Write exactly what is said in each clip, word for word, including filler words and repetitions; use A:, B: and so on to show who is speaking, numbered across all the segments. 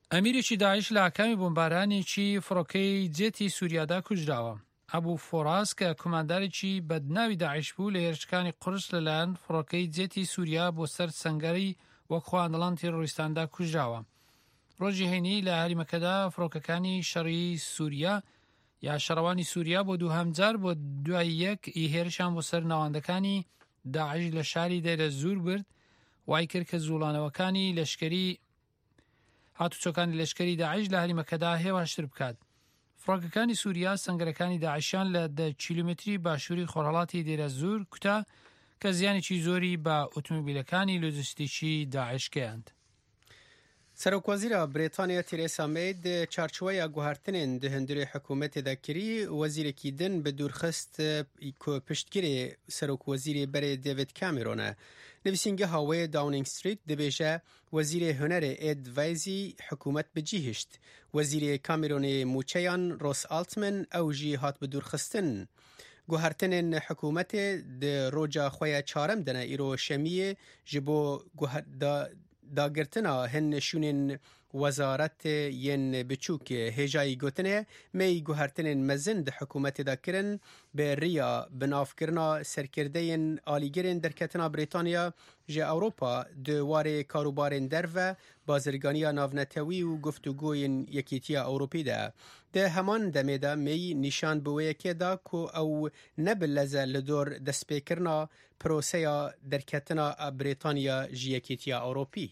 A: ئەمیرێکی داعش لە ئاکامی بۆمبارانێکی فڕۆکەی جێتی سووریادا کوژراوە. ئەبوو فۆراس کە کۆماندارێکی بەدناوی داعش بوو لە هێرشەکانی قورس لەلایەن فڕۆکەی جێتی سووریا بۆ سەر سەنگەری وەک خواندەڵان تێڕۆریستاندا کوژراوە. ڕۆژی هەینی لە هەریمەکەدا فڕۆکەکانی شەڕی سووریا یا شەڕەوانی سووریا بۆ دووهەم جار بۆ دوای یەک هێرشان بۆ سەر ناوەندەکانی داعش لە شاری دەیرە زوور برد، وای کرد کە زوڵانەوەکانی لەشکری هاتوچۆکانی لەشکری داعش لە هەریمەکەدا هێواشتر بکات. فڕۆکەکانی سووریا سەنگەرەکانی داعشیان لە دە کیلومتری باشووری خۆرهەڵاتی دەیرە زوور کوتا کە زیانێکی زۆری بە ئۆتۆمۆبیلەکانی لۆجستیکی داعش گەیاند.
B: سەرۆکوەزیرە برێتانیا تێرێسا مەی چارچوەیە گوهارتنên di hundirê حکوومەتê de kirî wezîrekî din bi dûrxist ku piştgirê Serokwezîrê berê David Cameron e. Nivîsîngeha wê Downing Street dibêje wezîrê hunerê Ed Vaizî hikûmet bicihişt. Wezîrê Cameronê mûçeyan Ross Altman ew jî hat bi dûrxistin. Guhartinên hikûmetê di roca xwe ya çarem de ne îro şemiyê ji bo dagirtina hin nişûnên wezaretê yên biçûkê hêjayî gotine mey guhertinên mezin di hikûmetê de kirin bi rêya binavkirina serkirdeyên alîgirên derketina Brîtanya ji Ewropa di warê karûbarên derve bazirganiya navnetewî û guftûgoyên Yekîtiya Ewropî de. Di heman demê de mey nîşan bi wê yekê da ku ew nebileze li dor destpêkirina proseya derketina Brîtanya ji Yekîtiya Ewropî.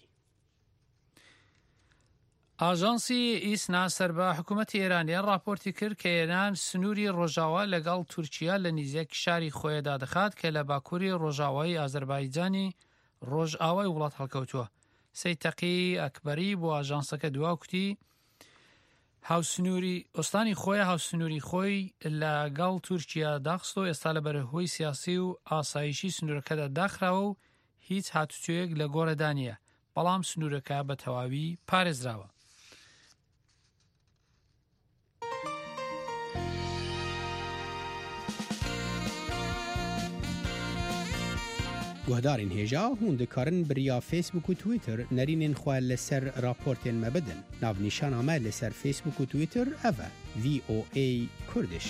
A: ئاژانسی ئیسنا سەربا حکوومەتی ئێرانیان راپۆرتی کرد کە ئێران سنووری ڕۆژاوا لەگەڵ تورکیا لە نزیک شاری خۆیەدا دەخات کە لە باکووری ڕۆژاوایی ئازەربایجانی ڕۆژئاوای وڵات هەڵکەوتووە. سەید تەقی ئەکبەری بۆ ئاژانسەکە دواوکتی هاوسنووری ئۆستانی خۆی هاوسنووری خۆی لەگەڵ تورکیا داخست و ئێستا لە بەرهەوەی سیاسی و ئاسایشی سنوورەکەدا داخراوە و هیچ هاتوچۆیەک لە گۆڕەدا نییە، بەڵام سنوورەکە بە تەواوی پارێزراوە.
B: Guhdarên hêja hûn dikarin biriya Facebook û Twitter nerînên xwe li ser raportên me bidin. Navnîşana me li ser Facebook û Twitter ev e V O A Kurdish.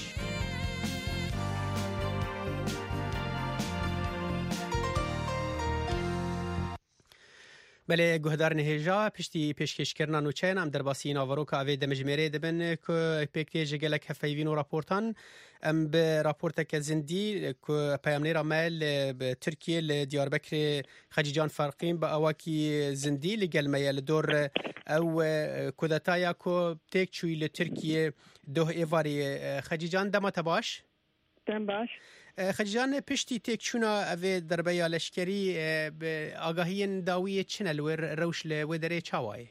B: بله گهدارن هجا پشتی پیشکشکرنا نوچین ام در باسی ناوروکا اوی دمجمره دبن که پیکتی جگلک هفایوین و راپورتان ام به راپورت که زندی که پیامنیر عمل به ترکیه لدیاربکر خجیجان فرقین با اواکی زندی لگل میل دور او کودتایا که تک چوی لترکیه دو ایواری خجیجان دما تباش؟
C: دم باش.
B: خجیجان پشتی تک چونا اوی دربیا لشکری به آگاهی داوی چنل و روش لودره چاوای؟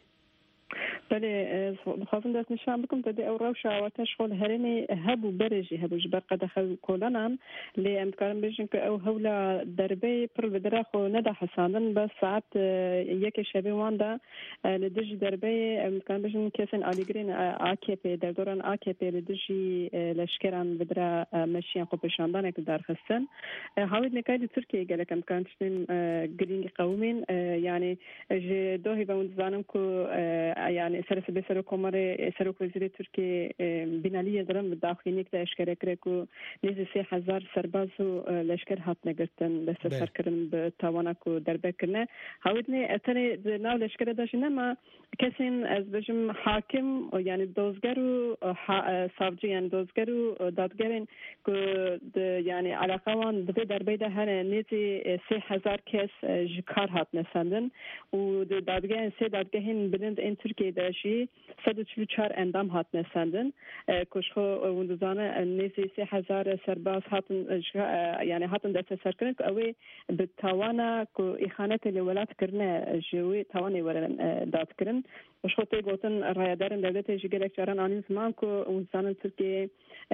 C: بله خواستم دست نشان بکم تا دی او روش آواتش خول هرینی هبو برجی هبو جبر قد خل کولانم لی امکان بیشن که او هولا دربی پر بدره خو ندا حساندن بس ساعت یک شبه واندا لدجی دربی امکان بیشن کسین آلیگرین آکیپی در دوران آکیپی لدجی لشکران بدره مشیان خو بشاندن اک در خستن حاوید نکای ترکیه گلک امکان تشتیم گرینگ قومین یعنی جه دوهی با زانم که یعنی سرس به سر کمر سرکوزیر ترکیه بینالی درم داخلی نکته اشکره کرد که نیز سه هزار سرباز و لشکر هات نگرتن بس سر کردن به توانا کو دربه کنه هاوید نه اتنی ناو لشکر داشت نه ما کسین از بجم حاکم یعنی دوزگر و صافجی یعنی دوزگر و دادگرین که یعنی علاقه وان به دربه ده هر نیزی سه هزار کس جکار هات نسندن و دادگرین سه دادگرین بلند این ترکیه داشی صد و چهل و چهار اندام هات نسندن کشخو وندزانه نیزی سه هزار سرباز هاتن یعنی هاتن دست سر کردن که اوی به توانا که اخانت الولات کرنه جوی توانی ورن داد کردن وش خود گفتن رایدارن دولت جگرک جاران آنی زمان که وندزانه ترکیه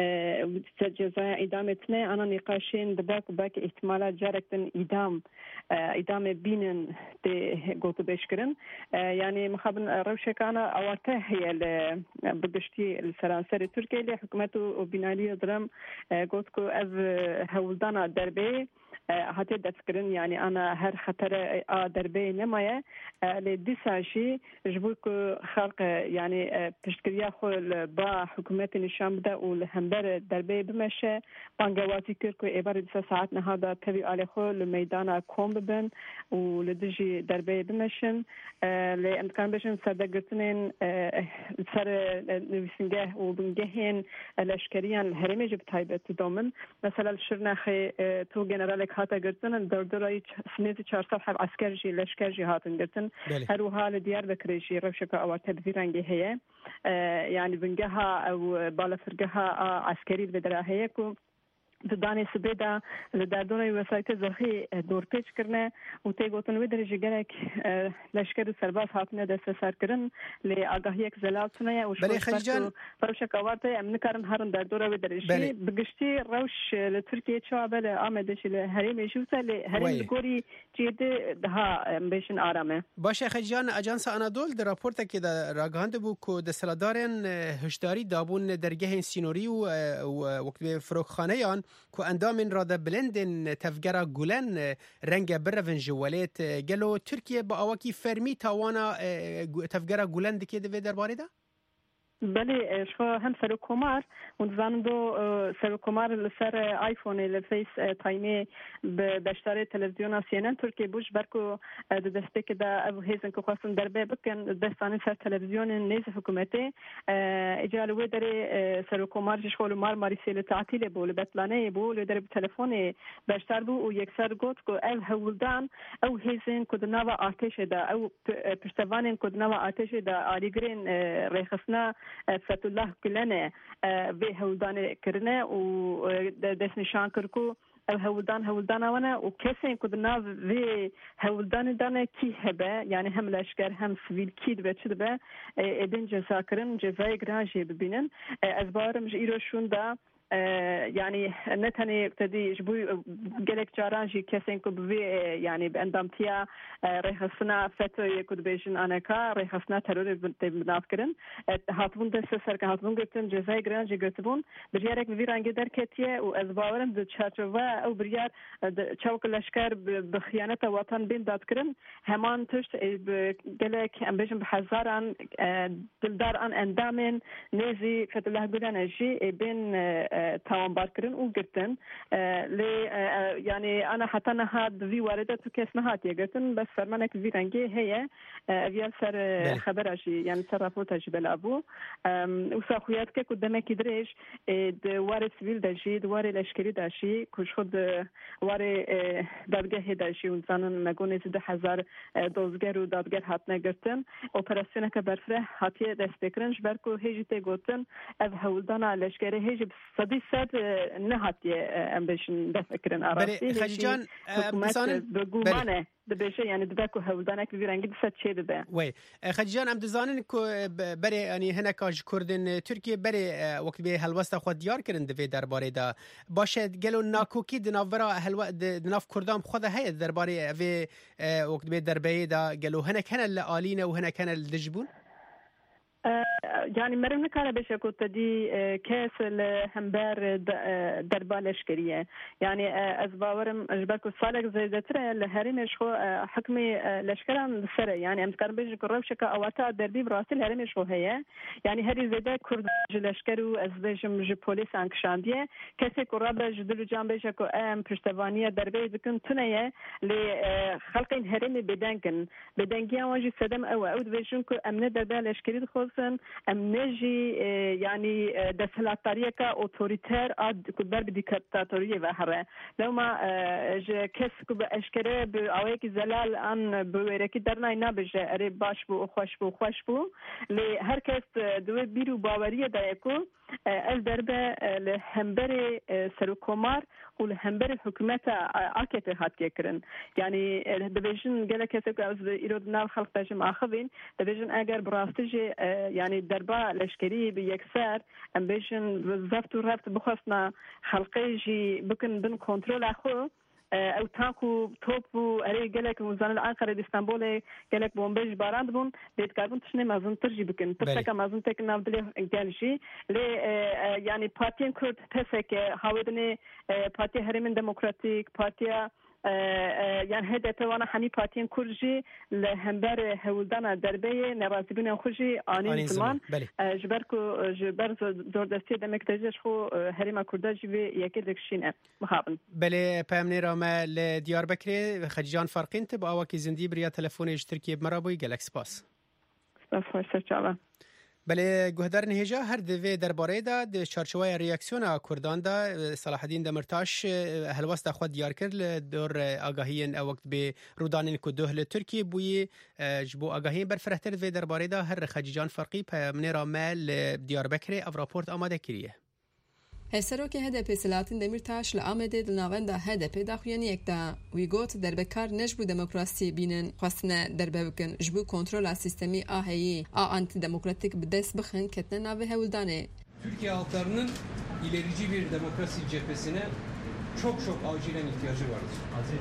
C: جزای ادامتنه آن نقاشین دباک باک احتمالات جارکتن ادام ادام بینن ده گفت بشکرن یعنی مخابن روشکانا اواته هي بگشتی السرانسر ترکیه لی حکومت و بینالی درم گفت که از هولدانا دربه هاتی دستکردن یعنی آن هر خطر دربی نمایه لدیساشی جبور که خلق یعنی پشتگیری خود با حکومت نشان بده و لهمبر دربی بمشه بانگوازی کرد که ایبار دیس ساعت نهاده تبی آل خود لمیدان کم ببن و لدیجی دربی بمشن لامکان بشن سردگرتنین سر نویسنگه و بنگهین لشکریان الهرمی جب تایبت دومن مثلا شرنخی تو جنرال کاتا گرتن در درای سنیز چهارصد حب عسكر جي لشکر جي هاتن گرتن هر وحال دیار بکری جي روشك او تبذيرانگي هي يعني بنجها او بالا فرقها عسكري بدرا هي كو دانه سبيدا لدادونه وسایت زرخی دور پیچ کرنه و تی گوتن و درجه گلک لشکر سرباز هاتنه دست سر کرن لی آگاهی یک زلال تنه و
B: بله خلیجان
C: فروش کاوات ام نکارن هرن در دوره و درجه بگشتی روش لترکیه چه بله آمدش ل هریم جوته ل هریم گوری جید ده بیشن آرامه
B: باشه خلیجان اجانس آنادول در راپورت که در راگاند بو کو دستلادارن هشداری دابون درگه سینوری و وقت فروخانه یان کو اندامن را د بلندن تفجر گولن رنگ برفن جوالت گلو ترکیه با اواکی فرمی تاوانا تفجر گولن دکی د درباره ده
C: بله شو هم سر کمار و زندو سر کمار لسر آیفون لفیس تایمی به دشتر تلویزیون سینن ترکیه بوش برکو دسته که دا ابو هیزن که خواستن دربه بکن دستانی سر تلویزیون نیز حکومتی اجالوه داره سر کمار جشخول مار ماریسی لتعطیل بو لبطلانه بو لداره بتلفون دشتر بو و یک سر گوت که او هولدان او هیزن که دنوا آتش دا او پشتوانین که دنوا آتش دا آلیگرین ریخسنا فتح الله گلنه به هولدان کرنه و دست نشان کرکو هولدان هولدان آونه و کسی که دنوا و هولدان دانه کی هبه یعنی هم لشکر هم سویل کی دبه چه دبه ادین جزا کرن جزای گرانجی ببینن از بارم ایروشون دا يعني نتني ابتدي جبوي قالك جارانجي كسين كبوي يعني باندامتيا ريخصنا فتو يكود بيجن انا كا ريخصنا ترور بنافكرن هاتبون دست سر هاتبون گفتن جزای گرانجي گفتبون بريارك ويرانگ دركتيه و از باورن د چارچوبه او بريار چاوك لشکر بخيانه وطن بين دادكرن همان تشت قالك ام بيجن بحزاران دلدار ان اندامن نزي فتله گلانجي بين توان باركرن وقرتن لي يعني أنا حتى نهاد في واردة كيس نهاد يقرتن بس فرمانك في رنجي هي أبيال سر خبر أجي يعني سر رابط أجي بالأبو وساخويات كي قدامك يدريش دوار سبيل داجي دوار الأشكري داشي كوش خد وار دادگاه داشي ونزانن نقول نزيد حزار دوزگر و دادگر هاتنا قرتن اوپراسيون كبرفره هاتيه دستكرنج بركو هيجي تيقوتن أب هولدانا الأشكري هيجي صدي سات نهاتي ام بيشن دفكرن
B: عرفتي خجان
C: بسان بگومانه دبشه يعني دبكو هولدانك بيرانگي دست چه دبه
B: وي خجان ام دزانن کو بري يعني هنا كاج كردن تركيا بري وقت به هلوستا خود ديار كرن دفي درباره دا باشه گلو ناكوكي دنافرا هلو دناف كردام خود هي درباره في وقت به دربه دا گلو هنا كان الالينا وهنا كان الدجبون
C: يعني مرن كان بشكو تدي كاس الهمبار دربال لشكريه يعني ازباورم اجبركو صالح زي ذاتره الهرم شو حكمي لشكران سر يعني ام كان بيجي كروشك اوتا دربي براسل الهرم شو هي يعني هذه زيدا كرد لشكرو ازبجم جي بوليس انكشانديه كاسي قرابه جدلو جنبشكو ام پشتوانيه دربي بكن تنيه لخلقين هرم بدنكن بدنگيا واجي سدم او او بيجنكو امن دربال لشكري خو ام نجي يعني دسلاتاريه کا اوتوريتير اد كبر بديكتاتوريه وهره لو ما كس كب اشكره باويك زلال ان بويركي درنا نبجه اري باش بو خوش بو خوش بو لي هر کس دو بيرو باوريه دايكو از دربه لهمبر سرکومار و لهمبر حکومت آکت هات کرن يعني دبیجن گله کسی که از ایراد نال خلق تجمع آخوین دبیجن اگر براستیج يعني دربه لشکری به یکسر ام بیجن زفت و رفت بخواستنا خلقی جی بکن بن کنترل اخو او تانکو توپ و اری گلک وزان الانقره استانبول گلک بومبج باراند بون ديت كاربون تشني مازن ترجي بكن ترتك مازن تك نافدلي جالشي لي يعني بارتين كرد تسك هاودني بارتي هرمن ديمقراطيك بارتيا يعني هذا توانا حمي بارتين كرجي لهمبر هولدانا دربيه نرازبين خرجي اني زمان جبركو جبر زور دستي دمك تجش خو هريما كرداجي يكدك شين مخابن
B: بله پامنی رامه لدیاربکر خجان فرقین تب آواکی زندی بریا تلفونش ترکیه مرابوی گلکس پاس
C: سپاس فرشتاوا
B: بله گهدار نهجا هر دوی درباره دا د چارچوبه ریاکسیون کردان دا صلاح الدین دمرتاش هلواست خود دیار کرد دور آگاهی او وقت به رودانین کو دوهل ترکیه بوی جبو آگاهی بر فرهتر دوی درباره دا هر خجان فرقی پامنی رامه لدیاربکر او راپورت آماده کریه
D: هسروک هدف سلاطین دمیرتاش لآمده دلناوند هدف داخویانی یک دا ویگوت در بکار نجبو دموکراسی بینن خواستنه در ببکن جبو کنترل سیستمی آهیی آ آنتی دموکراتیک بدست بخن کتنه ناوه هولدانه.
E: Türkiye halklarının ilerici bir demokrasi cephesine çok çok acilen ihtiyacı vardır.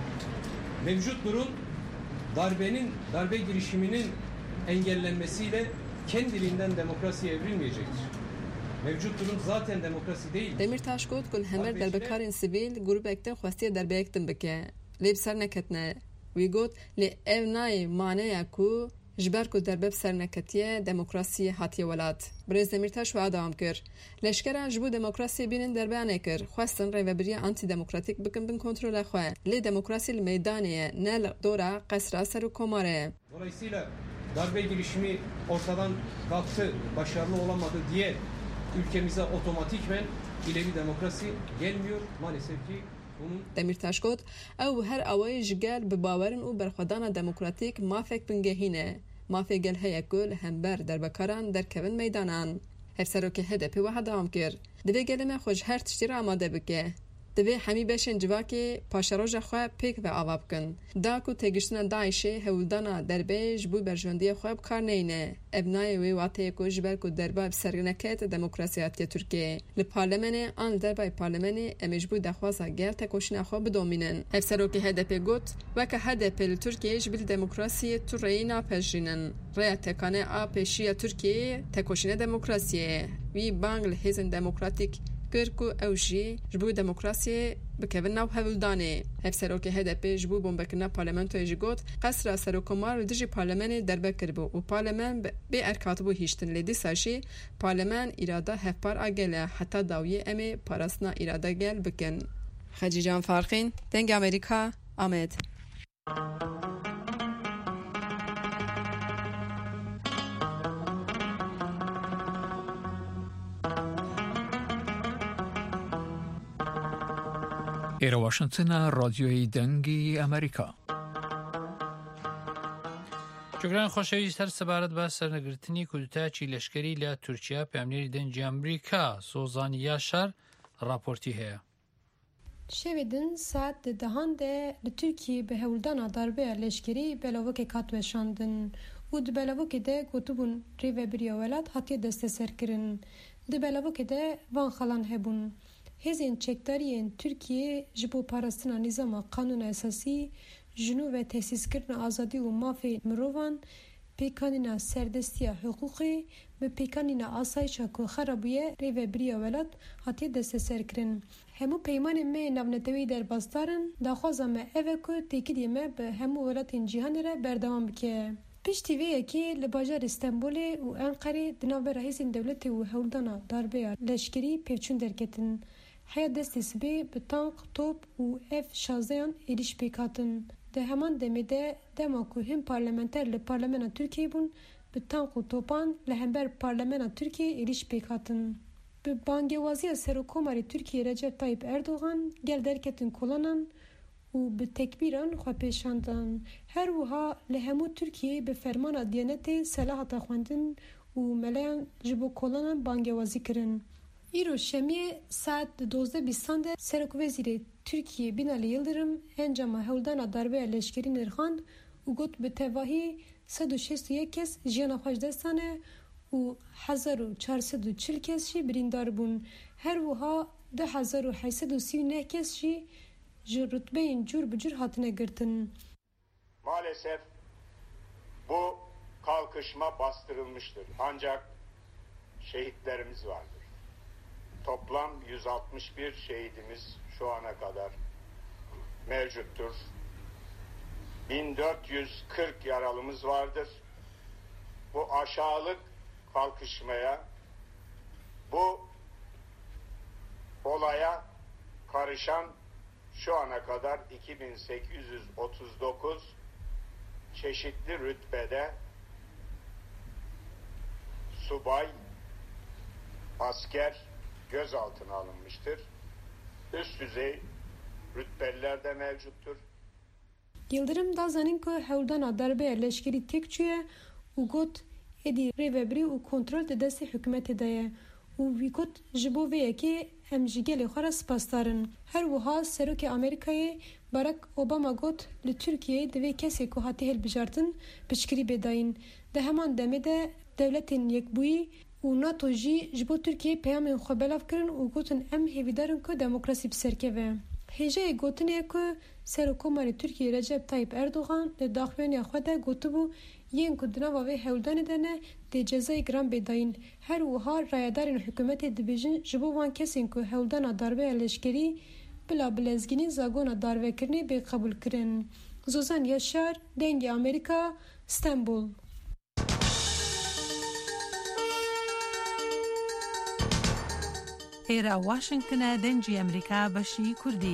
E: Mevcut durum darbenin, darbe girişiminin engellenmesiyle kendiliğinden demokrasiye evrilmeyecektir. Mevcut durum zaten demokrasi değil.
D: Demirtaş got kul hemer derbekarın sivil grubekten xwastiye derbeyektin bike. Leb ser neketne. Wî got li ev nayê maneya ku jiber ku derbeb ser neketiye demokrasiyê hatiye welat. Birêz Demirtaş wa dawam kir. Leşkeran ji bo demokrasiyê bînin derbeyanê kir. Xwestin rêveberiya antîdemokratik bikin bin kontrola xwe. Lê demokrasî li meydanê ye ne li dora qesra ser û komarê ye.
E: Dolayısıyla darbe girişimi ortadan kalktı, başarılı olamadı diye ülkemize otomatikmen ileri demokrasi gelmiyor maalesef ki.
D: Demirtaş got ew her awayê ji gel bi bawerin û berxwedana demokratîk mafek bingehîne. Mafê gel heye ku li hember derbekaran derkevin meydanan. Hevserokê H D P wiha dawam kir. Divê gelê me xwe ji her tiştî re amade bike. Divê hemî beşên civakê paşeroja xwe pêk ve ava bikin. Da ku têgiştina Daişê hewildana derbê ji bo berjewendiyê xwe bi kar neyne. Ev nayê wê wateyê ku ji ber ku derba bi ser neket demokrasî hatiye Tirkiyeyê. Li parlemenê an li derbayê parlemenê em ê ji bo daxwaza gel tekoşîna xwe bidomînin. Hevserokê H D P got weke H D P li Tirkiyeyê ji bil demokrasiyê tu reyî napejrînin. Rêya tekane a pêşiya Tirkiyeyê tekoşîna demokrasiyê. Wî bang li hêzên demokratîk kir ku ew jî ji bo demokrasiyê bikevin nav hewildanê. Hevserokê H D P ji bo bombekirina parlamentoyê jî got qesra serokkomar li dijî parlemenê derbe kiribû û parlemen bê erkatibû hîştin. Lê dîsa jî parlemen îrada hevpar a gel e heta dawiyê em ê parastina îrada gel bikin. Xecîcan Farxîn, Dengê Amerîka, Amed.
F: ایرا واشنگتن رادیوی دنگی امریکا.
A: جگران خوشویست هر سبارت با سرنگرتنی کودتاچی لشکری ل ترکیه پامنیری دنجی امریکا سوزانیا شر راپورتی هیا.
G: شویدن ساعت دهان ده لترکیه به هولدان دربه لشکری بلاوک کاتوشاندن و د بلاوک ده گوتبون ریو بریا ولات هاتی دست سر کرن. د بلاوک ده وان خلان هبون. Hezên çekdariyên Türkiye ji bo parastina nîzama qanûna esasî, jinû ve tesîskirina azadî û mafê mirovan, pêkanîna serdestiya hiqûqê bi pêkanîna asayişa ku xerabûye rêveberiya welat hatiye desteserkirin. Hemû peymanên me ên navnetewî derbasdarin, daxwaza me ev e ku têkiliyê me bi hemû welatên cîhanê re berdewam bike. Piştî vê yekê li bajarê Stenbolê û Enqerê di navbera hêzên dewletê û hewldana darbeya leşkerî pevçûn derketin. Heya destê sibê bi tank, top û F şazeyan êriş pêkhatin. Di heman demê de dema ku him parlamenter li Parlemena Tirkiyeyê bûn, bi tank û topan li hember Parlemena Tirkiyeyê êriş pêkhatin. Bi bangêwaziya Serokkomarê Tirkiyeyê Recep Tayyip Erdogan gel derketin kolanan û bi tekbîran xwe pêşandan. Her wiha li hemû Tirkiyeyê bi fermana Diyanetê sela hata xwendin û meleyan ji bo kolanan bangêwazî kirin. İro şemiyê saat dozdeh bîstan de Serokwezîrê Tirkiye Binali Yıldırım encama hewldana darbeya leşkerî nirxand û got bi tevahî sed û şêst û yek kes jiyana xwe ji dest dane û hezar û çar sed û çil kes jî birîndar bûn. Her wiha du hezar û heyt sed û sî û neh kes jî ji rutbeyên cur bi cur hatine girtin.
H: Maalesef bu kalkışma bastırılmıştır. Ancak şehitlerimiz vardır. Toplam yüz altmış bir şehidimiz şu ana kadar mevcuttur. bin dört yüz kırk yaralımız vardır. Bu aşağılık kalkışmaya, bu olaya karışan şu ana kadar iki bin sekiz yüz otuz dokuz çeşitli rütbede subay, asker gözaltına alınmıştır. Üst düzey rütbeliler de mevcuttur.
G: Yıldırım da zanin ku hewldana darbe leşkerî têk çûye û got êdî rêveberî û kontrol di destê hikûmetê de ye û wî got ji bo vê yekê em ji gelê xwe re spasdarin. Her wiha Serokê Amerîkayê Barack Obama got li Tirkiyeyê divê kesê ku hatiye hilbijartin piştgirî bêdayîn. Di heman demê de dewletên Yekbûyî û NATO jî ji bo Tirkiyeyê peyamên xwe belav kirin û gotin em hêvîdarin ku demokrasî biserkeve. Hêjeyê gotinê ku Serokkomarê Tirkiyeyê Recep Tayyip Erdogan li daxuyaniya xwe de gotibû yên ku di nava vê hewldanê de ne dê cezayê giran bêdayîn. Her wiha rayedarên hikûmetê dibêjin ji bo wan kesên ku hewldana darbeya leşkerî bila bilezgînî zagona darvekirinê bêqebûl kirin. Zozan Yaşar, Dengê Amerîka, Stenbul.
I: ئێرە واشنگتنە دەنگی ئەمریکا بەشی کوردی.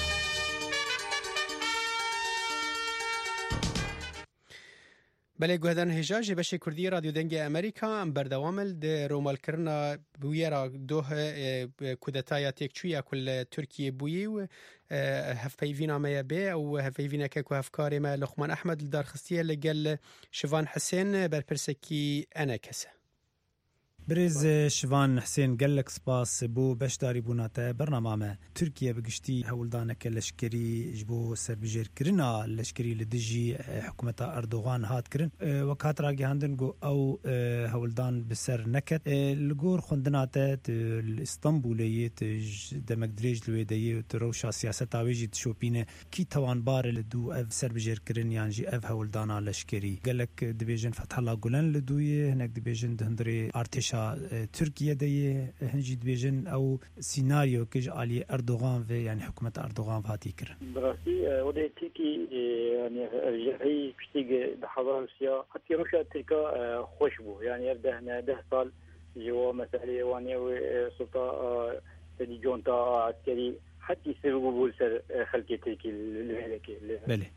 B: بله گوهدان هجا جی بشه کردی رادیو دنگ امریکا ام بردوامل ده رومال کرنا بویرا دوه کودتایا تکچویا کل ترکیه بویی و هف پیوینا میا بی او هف پیوینا که که هفکاری ما لقمان احمد لدارخستیه لگل شوان حسین برپرسکی انا کسه.
J: برز شوان حسین گلک سپاس بو بشداری بوناته برنامه ترکیه بگشتی هولدانک لشکری جبو سربجیر کرنا لشکری لدجی حکومت اردوغان هات کرن وکات را گهاندن گو او هولدان بسر نکت لگور خوندناته اسطنبولیه دمک دریج لویدیه تروشا سیاست آویجی تشوپینه کی توانبار لدو اف سربجیر کرن یانجی اف هولدانا لشکری گلک دبیجن فتح الله گلن لدویه هنک دبیجن دهندری ارتشا تركيا دي هنجي دبيجن او سيناريو كج علي اردوغان في يعني حكومه اردوغان فاتي كر
K: براسي ودي تيكي يعني رجعي بشتيق بحضار روسيا حتى روسيا تلك خوشبو يعني يبدا هنا ده صال جوا مسألة واني سلطة تدي جونتا عسكري حتى يسيروا بولسر خلقي تركي الهلكي
J: بله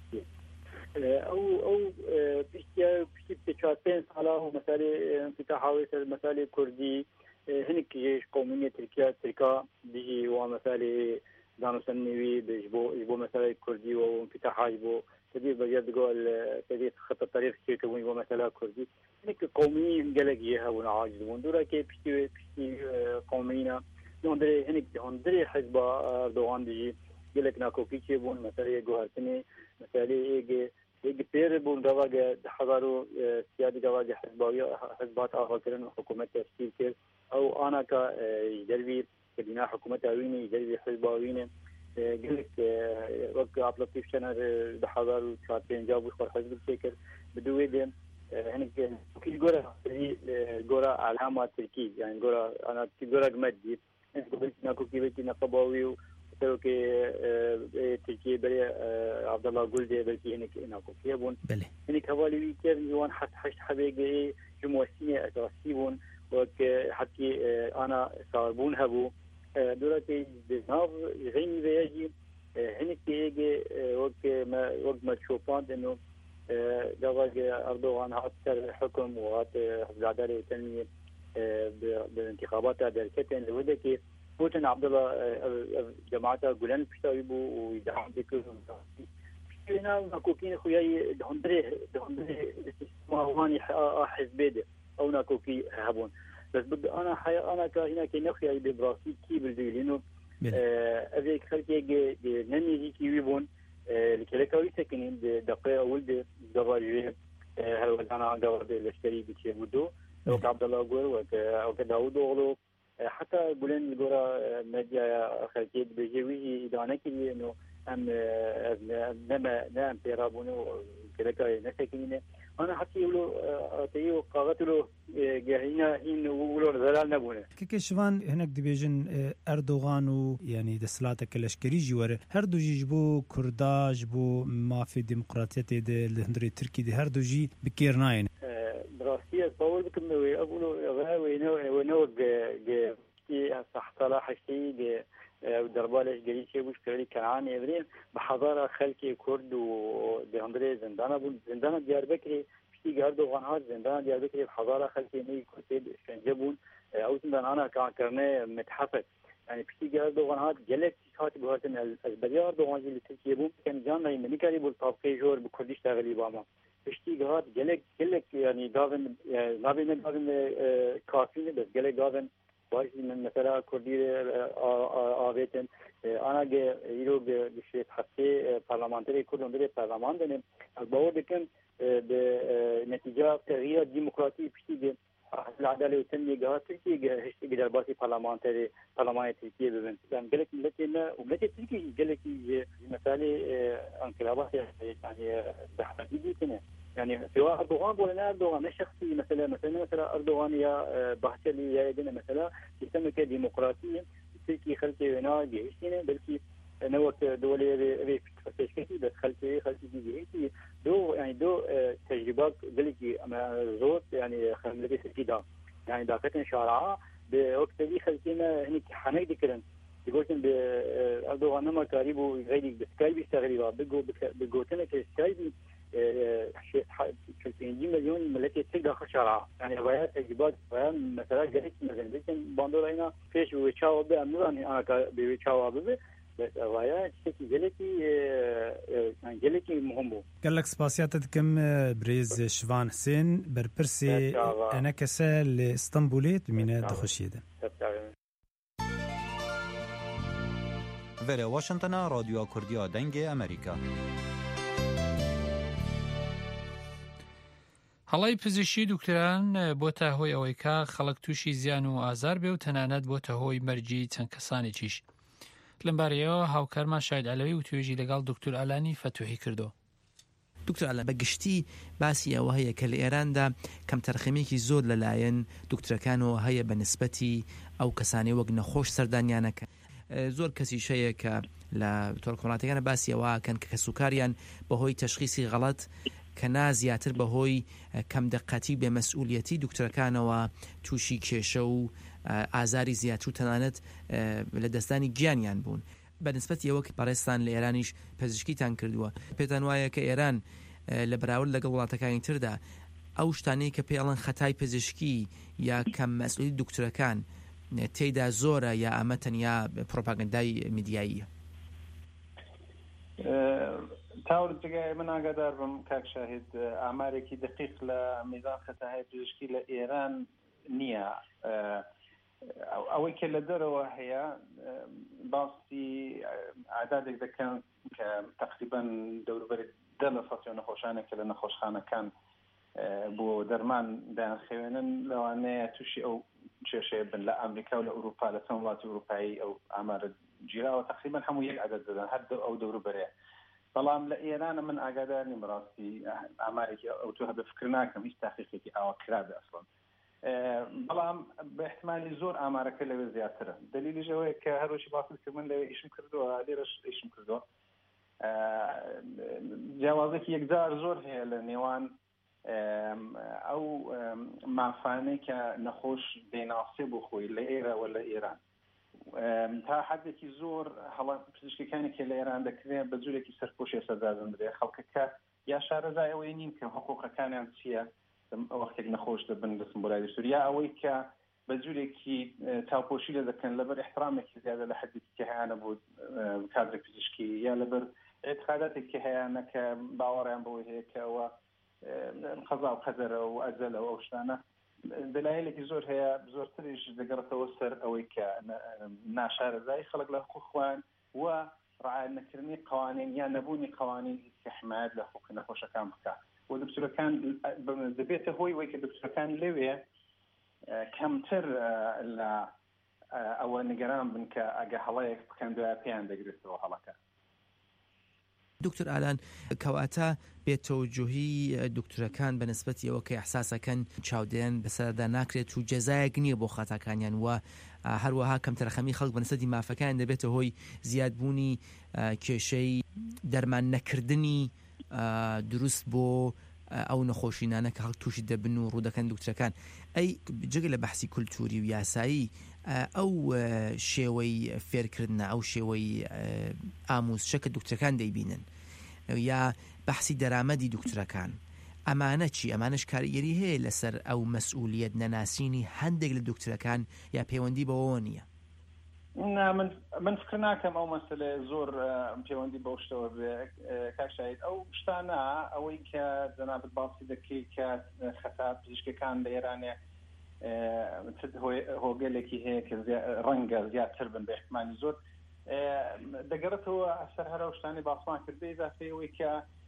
K: او او بيشتي بيشتي بتشاتين صلاة مسألة انفتاحات مسألة كردي هنك جيش قومية تركيا تركا بيجي ومسألة دانو سنوي بيجبو يجبو مسألة كردي وانفتاحات يجبو تدي بجد قول تدي خط الطريق كي كون يجبو مسألة كردي هنك قومية قلق جيها ونعاجز وندورا كي بيشتي بيشتي قومينا هندري هنك هندري حزب أردوغان بيجي قلق ناكو كيشي بون مسألة جوهرتني مسألة إيجي یک پیر بون دواجه حضارو سیادی دواجه حزبایی حزبات آخر کردن حکومت تشکیل کرد او آنها که جلبی کدینا حکومت آوینی جلبی حزباوینه قلت وقت عبلطیف شنر بحضارو شاتين جابو خور حزب الشكل بدوي دم هنك كل جورا جورا علامة تركي يعني جورا أنا جورا جمدي قلت ناكو كيف نقباوي که ترکیه برای عبدالله گل ده بلکه هنک ناکو کیه بون هنک حوالی وی که جوان حت حشت حبیگه جموسین اساسی بون و که حتی آنا صاربون هبو دولت دناف غینی بیاجی هنک که وقت ما وقت ما تشوفان انه دواج اردوغان هات سر حكم وهات حزب العداله والتنميه بالانتخابات دركتين لوده كي بوتين عبد الله جماعته جولان بيشتايبو ويدعم ذكر هنا ناكوكين خوياي دهندري دهندري ما هواني حزبيده او ناكوكي هبون بس بدي انا حي انا كهنا كي نخيا براسي كي بدي لانه افيك خلكي نني كي ويبون الكلكاوي ساكنين دقيقه ولد دواجي هل انا دواجي الاشتري بتشي بدو او عبد الله غور او داوود اغلو حتى بولين الجورا ميديا خلكي بيجي ادانه كي انه ام نما نام بيرابونو كذا نسكينه انا حتى يقولوا اتيو قاغتلو جاهينا ان يقولوا زلال نبونه
J: كيشوان هناك ديفيجن اردوغان و يعني دسلاته كلشكري جوره هر دو جيبو كرداج بو ما في ديمقراطيه دي الهندري تركي دي هر دو جي بكيرناين
K: دراسيه طول بكم اقولوا غاوي ونو ج صح صلاح شيء ودربالش جديد شيء وش كذي كان يبرين بحضارة خلقي كرد وبهندري زندانة بون زندانة ديار بكري في أردوغان هذا زندانة ديار بكري بحضارة خلقي مي كتب شنجبون أو زندان أنا كان كرني متحفظ يعني في أردوغان هذا جلك كاتب هاتن الأزبرية أردوغان اللي تجيبون كان جانا يمني كاري بالطابقي جور بكرديش تغلي باما في هذا جلك جلك يعني دافن نابين دافن كافين بس جلك دافن باش من مثلا كردي آویتن آنها که ایرو به شیء حسی پارلمانتری کردن در پارلمان دنیم باور دکن به نتیجه تغییر دموکراتی پیشی العدالة والتنمية جهات تركيا هشتي جدار باسي برلمانتري برلمان تركيا ببن يعني قالك ملتنا وملت تركيا قالك مثالي انقلابات يعني بحثي كنا يعني سواء أردوغان ولا أردوغان مش شخصي مثلا مثلا مثلا أردوغان يا بحثي يا يدنا مثلا يسمى كديمقراطية تركيا خلتي هنا جهشتنا بلكي نوت دولة ريف فتشكتي بس خلتي خلتي جهشتي دو يعني دو تجربات ذلك زود يعني خملة سكيدا يعني داخلين شارعة بوقت اللي خلتينا هنيك حناك ذكرن يقولون بأردوغان ما قريبو غيري بسكايب يشتغلوا بيجو بيجوتنا كسكايب ثلاثين مليون ملكي تلقى شارعة يعني روايات تجربات مثلا جالس مثلا لكن باندولاينا فيش ويتشاو بأمران أنا بيتشاو به بس روايات شكل جلكي جلكي مهمو
J: قال لك سباسيات دكم بريز شوان حسين بربرسي أنا كسل اسطنبوليت من دخشيده
L: وره واشنطن رادیو کردیا دنگ امریکا
A: هەڵی پزیشکی دوکتۆران بۆتە هۆی ئەوەی کە خەڵک تووشی زیان و ئازار بێ و تەنانەت بۆتە هۆی مەرجی چەند کەسانێکیش. لەمبارەیەوە هاوکارمان شاید عەلەوی و توێژی لەگەڵ دکتۆر ئالانی فەتوحی کردو.
M: دکتۆر ئالان بەگشتی باسی ئەوە هەیە کە لە ئێراندا کەم تەرخیمێکی زۆر لەلایەن دکتۆرەکانەوە هەیە بە نسبەتی ئەو کەسانی وەک نەخۆش سەردانیانەکە. زۆر کەسیش هەیە کە لە تۆڕکۆڵاتەکانە باسی ئەوەکەن کە سوکاریان بەهۆی تەشخیصی غەڵەت کە نازیاتر بەهۆی کەم دقەتی بێمەسئولیەتی دکتۆرەکانەوە تووشی کێشە و ئازاری زیاتر و تەنانەت لە دەستانی گیانیان بوون. بەنسبەتی ئەوە کە بەڕێستان لە ئێرانیش پزیشکیتان کردووە پێتان وایە کە ئێران لە بەراورد لەگەڵ وڵاتەکانی تردا ئەو شتانەی کە پێڵەن خەتای پزیشکی یا کەم مەسئولیت دکتۆرەکان تێیدا زۆرە یا ئەمە تەنیا پرۆپاگەندای میدیاییە؟
N: تاور جگای من ئاگادار بم کاک شاهید ئامارێکی دقیق لە میزان خەتاهای پزیشکی لە ئێران نییە. ئەوەی کە لە دەرەوە هەیە باسی عادادێک دەکەن کە تقریبا دەوروبەری دە لە سەد نەخۆشانێک کە لە نەخۆشخانەکان بۆ دەرمان دایانخێوێنن لەوانەیە تووشی ئەو کێشەیە بن لە ئەمریکا و لە ئوروپا لە چەند وڵاتی ئوروپایی ئەو ئامارە گیراوە تقریبا هەموو یەک عادەت دەدەن هەر ئەو دەوروبەرەیە. بەڵام لە ئێرانە من ئاگادار نیم ڕاستی ئامارێکی ئەو تو هەبێ فکر ناکەم هیچ تاقیقێکی ئاوا کرابێ ئەسڵن. بەڵام بە احتمالی زۆر ئامارەکە لەوێ زیاترە. دلیلیش ئەوەیە کە هەروەشی باسی کرد من لەوێ ئیشم کردووە لێرەش ئیشم کردووە. جیاوازێکی یەکجار زۆر هەیە لە نێوان ئەو مافانەی کە نەخۆش دێناسێ بۆ خۆی لە ئێرەوە لە ئێران. تا حدێکی زۆر هەڵە پزیشکەکانی کە لە ئێران دەکرێت بە جوورێکی سەرپۆشی سەردازن بدرێ خەڵکەکە یا شارەزای ئەوەی نین کە حقوقەکانیان چییە وەختێک نەخۆش دەبن دەستم بۆ لای دەستور یا ئەوەی کە بە جوورێکی تاپۆشی لە دەکەن لەبەر احترامێکی زیادە لە حدێکی کە هەیەە بۆ کادرە پزیشکی یا لەبەر اعتقاداتێکی هەیەە کە باوەڕیان بەوەی هەیە کە ئەوە قەزا و قەدەرە و ئەجەلە و ئەو شتانە دلایلێکی زۆر هەیە زۆرتریش دەگەڕێتەوە سەر ئەوەی کە ناشارەزای خەڵک لە حقوق خوان و ڕعایەت نەکردنی قوانین یا نەبوونی قوانین کە حمایەت لە حقوق نەخۆشەکان بکات و دکتۆرەکان دەبێتە هۆی وەی کە دکتۆرەکان لەوێ کەمتر لە ئەوە نیگەران بن کە ئەگە هەڵەیەک بکەن دوای پێیان دەگرێتەوە هەڵەکە.
M: دکتۆر ئالان کەواتە بێتەوەجوهی دکتۆرەکان بە نسبەتی ئەوە کە ئەحساسەکەن چاودێن بەسەردا ناکرێت و جەزایەک نییە بۆ خاتاکانیان و هەروەها کەم تەرخەمی خەڵک بە نسبەتی مافەکان دەبێتە هۆی زیادبوونی کێشەی دەرمان نەکردنی دروست بۆ ئەو نەخۆشینانە کە هەڵک تووشی دەبن و ڕوودەکەن دکتۆرەکان. ئەی جگە لە بەحسی کولتوری و یاسایی ئەو شێوەی فێرکردنە ئەو شێوەی ئاموزشە کە دکتۆرەکان دەیبینن یا بەحسی دەرامەدی دکتۆرەکان ئەمانە چی؟ ئەمانش کاریگەری هەیە لەسەر ئەو مەسئولیەت نەناسینی هەندێک لە دکتۆرەکان یا پەیوەندی بەوە نییە؟
N: من من فکر ناکەم ئەو مەسەلە زۆر پەیوەندی بەو شتەوە بێ کاکشایت. ئەو شتانە ئەوەی کە جەنابەت باسی دەکەی کە خەتا پزیشکەکان لە ئێرانێ هۆگەلێکی هەیە کە ڕەنگە زیاتر بن بە احتمالی زۆر دەگەڕێتەوە ئەسەر هەرە شتانی باسمان کردی ئیزافەیەوەی کە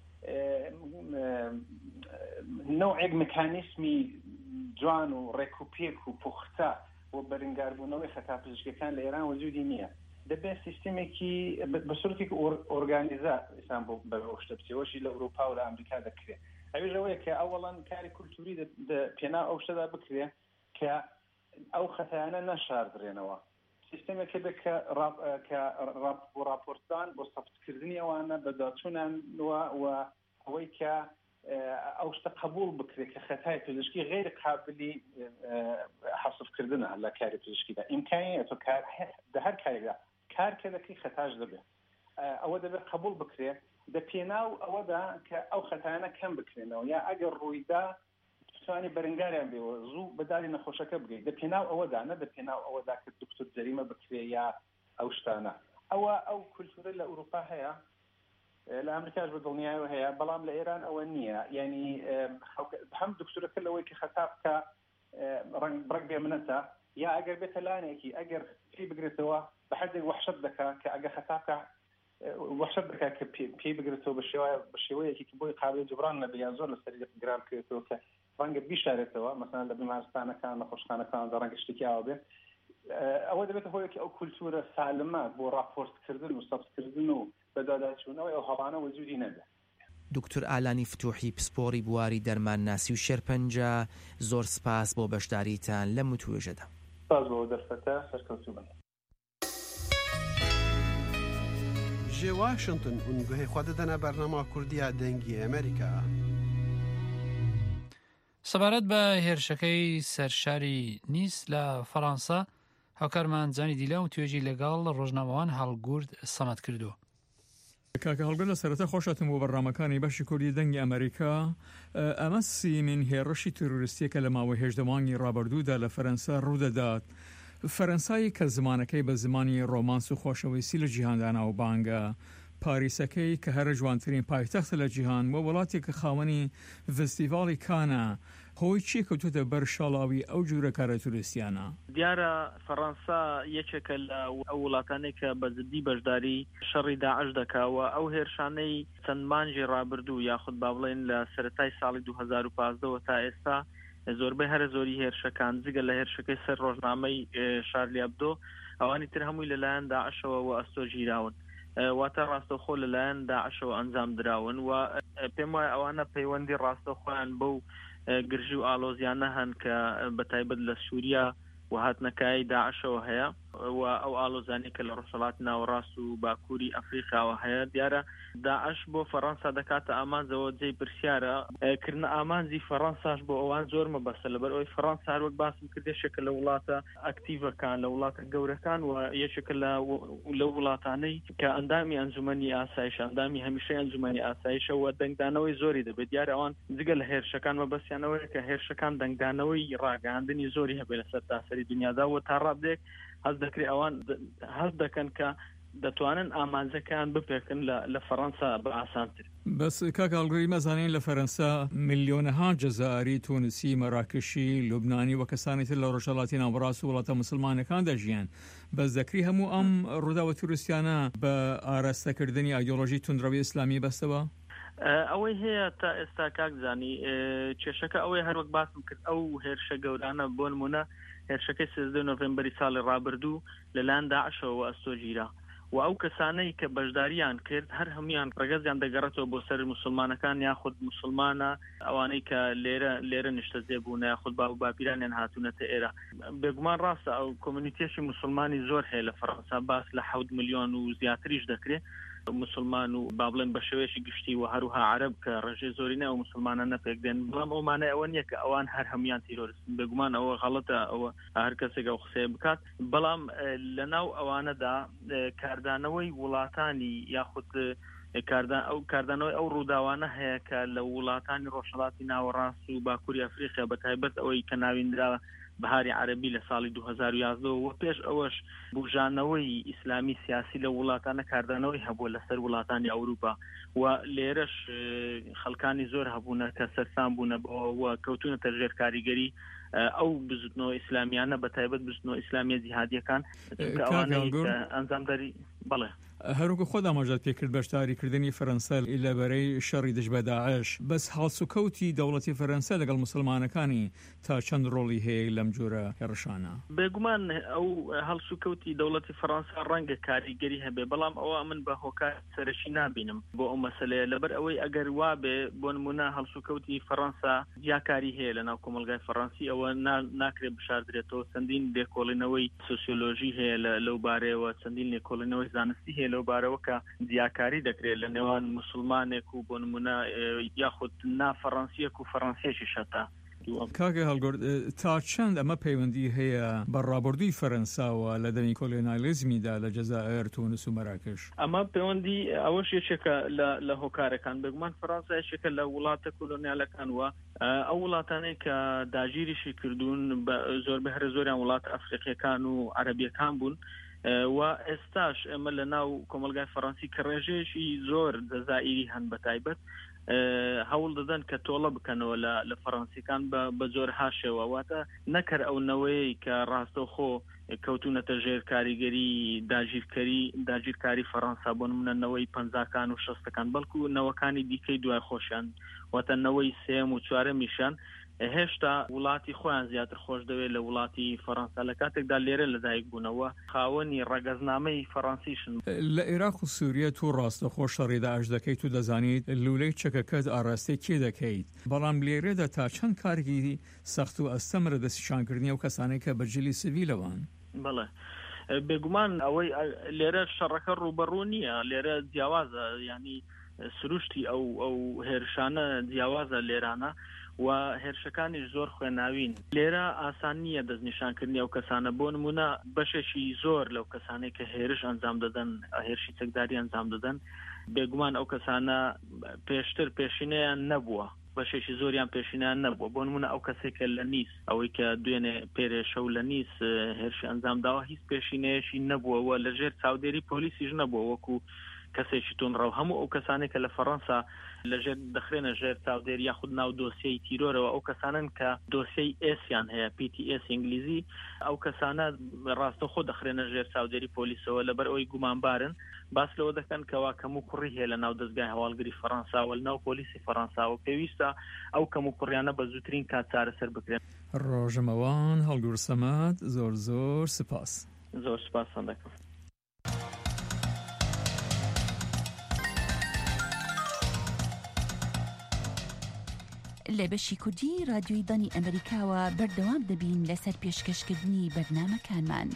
N: نوعێک مکانیسمی جوان و ڕێکوپێک و پوختە بۆ بەرەنگاربوونەوەی خەتا پزیشکەکان لە ئێران وجودی نییە. دەبێت سیستمێکی بە سورتێک ئۆرگانیزات ئێسان بۆ بەرەو شتە بچێوەشی لە ئەوروپا و لە ئەمریکا دەکرێت. ئەویش ئەوەیە کە ئەوەڵەن کاری کولتوری پێنا ئەو شتەدا بکرێ کە ئەو خەتایانە نەشاردرێنەوە. سیستمێکە بێت کە بۆ راپۆرتدان بۆ سەفتکردنی ئەوانە بەداچوونان و ئەوەی کە ئەو شتە قبول بکرێت کە خەتای پزیشکی غیر قابلی حەسفکردنە لە کاری پزیشکیدا ئیمکانیە تۆ لە هەر کارێکدا کار کە دەکەی خەتاش دەبێت ئەوە دەبێت قبول بکرێت دە پێناو ئەوەدا کە ئەو خەتایانە کەم بکرێنەوە یا ئەگەر ڕوویدا توانی بەرەنگاریان بێەوە زوو بەداری نەخۆشەکە بگەیت دە پێناو ئەوەدا نە دە پێناو ئەوەدا کە دکتۆر جەریمە بکرێ یا ئەو شتانە. ئەوە ئەو کولتورە لە ئەوروپا هەیە، لە ئەمریکاش بە دڵنیایەوە هەیە، بەڵام لە ئێران ئەوە نییە. یعنی هەم دکتۆرەکە لەوەی کە خەتاب کە ڕنگ بێ منەتە یا ئەگەر بێتە لانێکی ئەگەر پێی بگرێتەوە بە حدێک وەحشەت دەکا کە ئەگەر خەتابکە وەحشەت دەکا کە پێی بگرێتەوە بە شێوەیەکی کە بۆی قابل جبران نەبێ یا زۆر لەسەری گران کرێتەوە کە ڕەنگە بیشارێتەوە مەسەڵەن لە بیمارستانەکان نەخۆشخانەکان ڕەنگە شتێکی ئاوا بێت. ئەوە دەبێت هۆیەکی ئەو کولتورە سالمە بۆ راپۆرتکردن و سەفتکردن و بەداداچوونەوەی ئەو هەڵانە وجودی نەبێت.
M: دکتۆر ئالانی فتوحی پسپۆری بواری دەرمان ناسی و شێرپەنجە، زۆر سپاس بۆ بەشداریتان لە متوێژەدا.
N: سپاس بۆ دەرفەتە سەرکەوتوو بن.
O: ji Washington hûn guhê xwe didine bernama Kurdiya dengî Amerîka.
A: سەبارەت بە هێرشەکەی سەرشاری نیس لە فەڕەنسا هاوکارمان زانی دیلە و توێژی لەگەڵ ڕۆژنامەوان هەڵگورد سەمەد کردووە.
F: کاکە هەڵگر لە سەرەتا خۆشاتم بۆ بەڕامەکانی بەشی کوردی دەنگی ئەمریکا. ئەمە سیمین هێرشی تروریستیەکە لە ماوەی هێژدەمانی ڕابردوودا لە فەرەنسا ڕوودەدات. فەرەنسایی کە زمانەکەی بە زمانی ڕۆمانس و خۆشەویستی لە جیهاندانا و بانگە، پاریسەکەی کە هەرە جوانترین پایتەختە لە جیهان وە وڵاتی کە خاوەنی فستیڤاڵی کانە، هۆی چی کەوتوتە بەر شەڵاوی ئەو جوورە کارە توریستیانە؟
P: دیارە فەڕەنسا یەکێکە لە ئەو وڵاتانەی کە بە جددی بەشداری شەڕی داعش دەکاوە. ئەو هێرشانەی چەند مانجی ڕابردوو یاخود با بڵێن لە سەرەتای ساڵی دوو هەزار و پانزدەوە تا ئێستا زۆربەی هەرە زۆری هێرشەکان جگە لە هێرشەکەی سەر ڕۆژنامەی شارلی ئەبدۆ ئەوانی تر هەمووی لەلایەن داعشەوە و ئەستۆژیراون، واتە ڕاستەوخۆ لەلایەن داعشەوە ئەنجام دراون و پێم وایە ئەوانە پەیوەندی ڕاستەوخۆیان بەو گرژی و ئالۆزیانە هەن کە بەتایبەت لە سووریا و هاتنەکای داعشەوە هەیە و ئەو ئالۆزانی کە لە ڕۆژهەڵاتی ناوەڕاست و باکووری ئەفریقاوە هەیە. دیارە داعش بۆ فەڕەنسا دەکاتە ئامانجەوە جێی پرسیارە کردنە ئامانجی فەڕەنساش بۆ ئەوان زۆر مەبەستە، لەبەر ئەوەی فەڕەنسا هەروەک باسم کرد یەکێکە لە وڵاتە ئەکتیڤەکان لە وڵاتە گەورەکان و یەکێکە لە وڵاتانەی کە ئەندامی ئەنجومەنی ئاسایش ئەندامی هەمیشەی ئەنجومەنی ئاسایشەوە دەنگدانەوەی زۆری دەبێت. دیارە ئەوان جگە لە هێرشەکان مەبەستیانەوەیە کە هێرشەکان دەنگدانەوەی ڕاگەاندنی زۆری هەبێت لەسەر تاسەری دنیادا و تا ڕابدێک هەست دەکرێت ئەوان هەست دەکەن کە دەتوانن ئامانجەکان بپێکن لە فەڕەنسا بە ئاسانتر.
F: بەس کاکە هەڵگری مەزانین لە فەرەنسا میلیۆنەها جەزائری، تونسی، مەراکشی، لوبنانی وە کەسانی تر لە ڕۆژهەڵاتی ناوەڕاست و وڵاتە مسلمانەکان دەژیان. بەس دەکری هەموو ئەم ڕووداوە توریستیانە بە ئاراستەکردنی ئایدۆلۆژی توندڕەوی ئیسلامی بەستەوە؟
P: ئەوەی هەیە تا ئێستا کاکزانی کێشەکە ئەوەی هەروەک باسم کرد ئەو هێرشە گەورانە بۆ نمونە هێرشەکەی سێزدە نۆڤێمبەری ساڵی ڕابردوو لەلایەن داعشەوە ئەستۆژیرا و ئەو کەسانەی کە بەشداریان کرد هەر هەمویان ڕێگەزیان دەگەڕێتەوە بۆ سەر مسلمانەکان یاخود مسلمانە ئەوانەی کە لێرە لێرە نیشتەجێ بوون یاخود با و باپیرانیان هاتوونەتە ئێرە. بێگومان ڕاستە ئەو کۆمیونیتیەشی مسلمانی زۆر هەیە لە فەڕەنسا، باس لە حەوت ملیۆن و زیاتریش دەکرێت مسلمان و با بڵێن بە شێوەیەکی گشتی و هەروها عەرەب کە ڕێژەی زۆری نە و مسلمانە نەپێک دێن، بەڵام ئەو مانای ئەوە نییە کە ئەوان هەر هەمویان تیرۆریستن. بێگومان ئەوە غەڵەتە، ئەوە هەر کەسێک ئەو قسەیە بکات. بەڵام لەناو ئەوانەدا کاردانەوەی وڵاتانی یاخود ئەو کاردانەوەی ئەو ڕووداوانە هەیە کە لە وڵاتانی ڕۆژهەڵاتی ناوەڕاست و باکووری ئەفریقیا بەتایبەت ئەوەی کە ناویندرا بەهاری عەرەبی لە ساڵی دوو هەزار و یازدە و پێش ئەوەش بوژانەوەی ئیسلامی سیاسی لە وڵاتانە کاردانەوەی هەبووە لەسەر وڵاتانی ئەوروپا و لێرەش خەڵکانی زۆر هەبوونە کە سەرسام بوونە بەوە کەوتونەتە ژێر کاریگەری ئەو بزوتنەوە ئیسلامیانە بەتایبەت بزوتنەوە ئیسلامیە جیهادیەکان ئەنجامداری. بەڵێ
F: هەروکە خۆدا مەژات پێکرد بەشداریکردنی فەرەنسا لەبەرەی شەڕی دژ بە داعش، بەس هەڵسوکەوتی دەوڵەتی فەرەنسا لەگەڵ مسلمانەکانی تا چەند ڕۆڵی هەیە لەم جۆرە هێڕشانە؟
P: بێگومان ئەو هەڵسوکەوتی دەوڵەتی فەرەنسا ڕەنگە کاریگەری هەبێ، بەڵام ئەوە من بە هۆکار سەرەکی نابینم بۆ ئەو مەسەلەیە، لەبەر ئەوەی ئەگەر وابێ بۆ نمونە هەڵسوکەوتی فەرەنسا جیاکاری هەیە لەناو کۆمەلگای فەرەنسی، ئەوە ناکرێت بشاردرێتەوە. چەندین لێکۆڵینەوەی سۆسیۆلۆژی هەیە لەو بارەیەوە، چەندین لێکۆڵینەوەی زانستی هەیە لەو بارەوە کە دیاکاری دەکرێت لە نێوان مسلمانێک و بۆ نمونە یاخود نافەڕەنسیەک و فەڕەنسیەکی شەتا.
F: کاکە هەڵگۆرد، تا چەند ئەمە پەیوەندی هەیە بە ڕابردووی فەرەنساوە لە دەمی کۆلۆنیالیزمیدا لە جەزائیر، تونس و مەراکش؟
P: ئەمە پەیوەندی ئەوەش یەکێکە لە هۆکارەکان. بێگومان فەرەنسا یەکێکە لە وڵاتە کۆلۆنیالەکان وە ئەو وڵاتانەی کە داگیریشی کردوون زۆر بە هەرە زۆریان وڵات ئەفریقیەکان و عەرەبیەکان بوون و ئێستاش ئەمە لە ناو کۆمەلگای فەڕەنسی کە ڕێژەیەکی زۆر جەزائیری هەن بەتایبەت هەوڵ دەدەن کە تۆڵە بکەنەوە لە فەڕەنسیەکان بە زۆر هاشێوە، واتە نەکەر ئەو نەوەی کە ڕاستەوخۆ کەوتونەتە ژێر کاریگەری داگیرکەری داگیرکاری فەڕەنسا بۆ نمونەنەوەی پەنجاکان و شەستەکان، بەڵکو نەوەکانی دیکەی دوای خۆشیان، واتە نەوەی سێم و چوارەمیشان هێشتا وڵاتی خۆیان زیاتر خۆش دەوێت لە وڵاتی فەڕەنسا لە کاتێکدا لێرە لەدایک بوونەوە خاوەنی ڕەگەزنامەی فەڕەنسیشن.
F: لە عێراق و سووریا تو ڕاستەخۆ شەڕی داعش دەکەیت و دەزانیت لولەی چەکەکەت ئاراستەی کێ دەکەیت، بەڵام لێرەدا تا چەند کارێکی سەخت و ئەستەمرە دەستیشانکردنی ئەو کەسانەی کە بەجلی سڤیلەوان؟
P: بەڵێ بێگومان ئەوەی لێرە شەڕەکە ڕوبەڕوو نییە، لێرە جیاوازە، ینی سروشتی ئەو ئەو هێرشانە جیاوازە لێرانە و هێرشەکانی زۆر خوێناوین. لێرە ئاسان نییە دەستنیشانکردنی ئەو کەسانە، بۆ نمونە بەشێکی زۆر لەو کەسانەی کە هێرش ئەنجام دەدەن، هێرشی چەکداری ئەنجام دەدەن، بێگومان ئەو کەسانە پێشتر پێشینەیان نەبووە، بەشێکی زۆریان پێشینیان نەبووە. بۆ نمونە ئەو کەسێکە لە نیس، ئەوەی کە دوێنێ پێرێشەو لە نیس هێرشی ئەنجام داوە، هیچ پێشینەیەشی نەبووەوە، لەژێر چاودێری پۆلیسیش نەبووە وەکو کەسێکی تونڕەو. هەموو ئەو کەسانێک کە لە فەڕەنسا لەژێر دەخرێنە ژێر چاودێر یاخود ناو دۆسیەی تیرۆرەوە، ئەو کەسانن کە دۆسیەی ئێسیان هەیە، پی تی ئێس ئینگلیزی، ئەو کەسانە ڕاستەخۆ دەخرێنە ژێر چاودێری پۆلیسەوە لەبەر ئەوەی گومانبارن. باس لەوە دەکەن کەوا کەم و کوڕی هەیە لە ناو دەستگای هەواڵگری فەڕەنساوە، لە ناو پۆلیسی فەڕەنساوە، پێویستە ئەو کەم و کوڕیانە بە زووترین کات چارەسەر بکرێن.
F: ڕۆژەمەوان هەڵگور سەمەد، زۆر زۆر سپاس.
P: زۆر سپاسان دەکەم.
Q: لە بەشی کوردی رادیۆی دانی ئەمریکاوە بەردەوام دەبین لەسەر پێشکەشکردنی بەرنامەکانمان.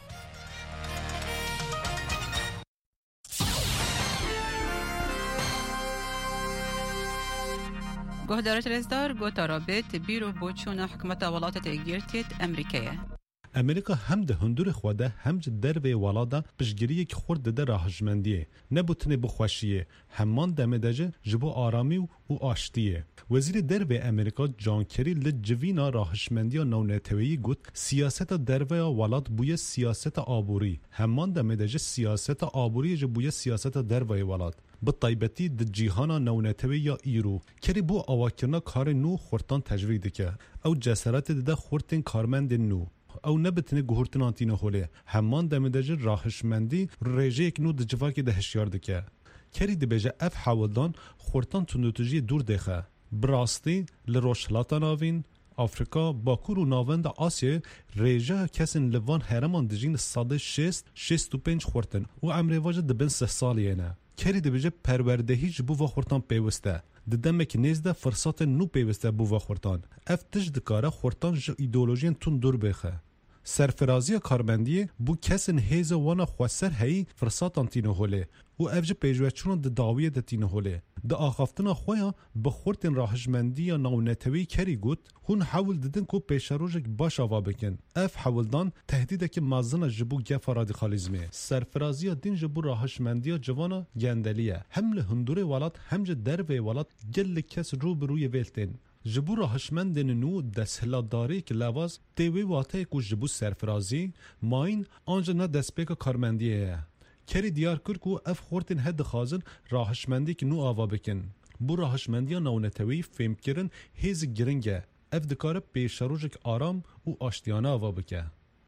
R: گۆهدارە رێزدار گۆتا رابێت بیرۆ بۆ چوونە حکومەتە وڵاتە تێگیرتێت ئەمریکایە.
S: ئەمریکا هەم دە هەندوری خواده هەم ji dervê welada piştgiriyekî xurt dide rahijmendiyê nebûtinê bixweşiyê heman demê de jî ji bo aramî û aştiyê. Wezîrê dervê Amerîka John Kerry li civîna rahişmendiya navneteweyî got siyaseta derveya welat bûye siyaseta aborî. Heman demê de jî siyaseta aborî jî bûye siyaseta derveyê welat. Bi taybetî di cîhana navnetewê ya îro. Kerry bû avakirina karên nû xurtan tejwîz dike. Ew cesaretê dide xurtên karmendên nû. ئەو نەبتنێ گوهرتناتینە هۆلێ هەمان دەمەدەژر ڕاهشمەندی ڕێژەیەک نو دجڤاکی دە هشیار دکە. کەری دەبێژە ئەف حاولدان خورتان تونوتژی دوور دێخە. براستی لە ڕۆژهڵاتە ناوین آفریقا باکور و ناوند آسیا رژه کسین لوان هرمان دجین ساده شست شست و پنج خورتن و عمر واجه دبن سه سالیه نه کری دبیجه پروردهی جبو و خورتان پیوسته ددمک نیزده فرصت نو پیوسته بو و خورتان اف تج دکاره خورتان جو ایدولوژین تون دور بخه سرفرازی کارمندی بو کسین هیزه وانا خواسر هی فرصاتان تینه هوله و افج پیجوچون د داویه د تینه هوله د آخافتنا خویا بخورتن راهجمندی یا ناونتوی کری گوت هون حاول ددن کو پیشروجک باش آوا بکن اف حاولدان تهدید که مازن جبو گف رادیکالیزمی سرفرازی دین جبو راهجمندی جوانا گندلیه هم له هندوره ولات هم ج درو ولات گل کس رو بروی ولتن جبو راهشمندن نو دسهلاداری که لواز دیوی واته کو جبو سرفرازی ماین آنجا نه دسپیک کارمندیه کری دیار کر کو اف خورتن هد خازن راهشمندی که نو آوا بکن بو راهشمندی ناونتوی فهم کرن هیز گرنگه اف دکاره پیشروجک آرام و آشتیانه آوا بکه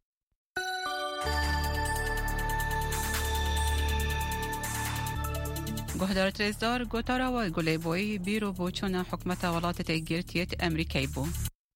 R: گهدار تریزدار گوتارا و گلی بوی بیرو بوچون حکمت ولایت تگیرتیت امریکایی بو.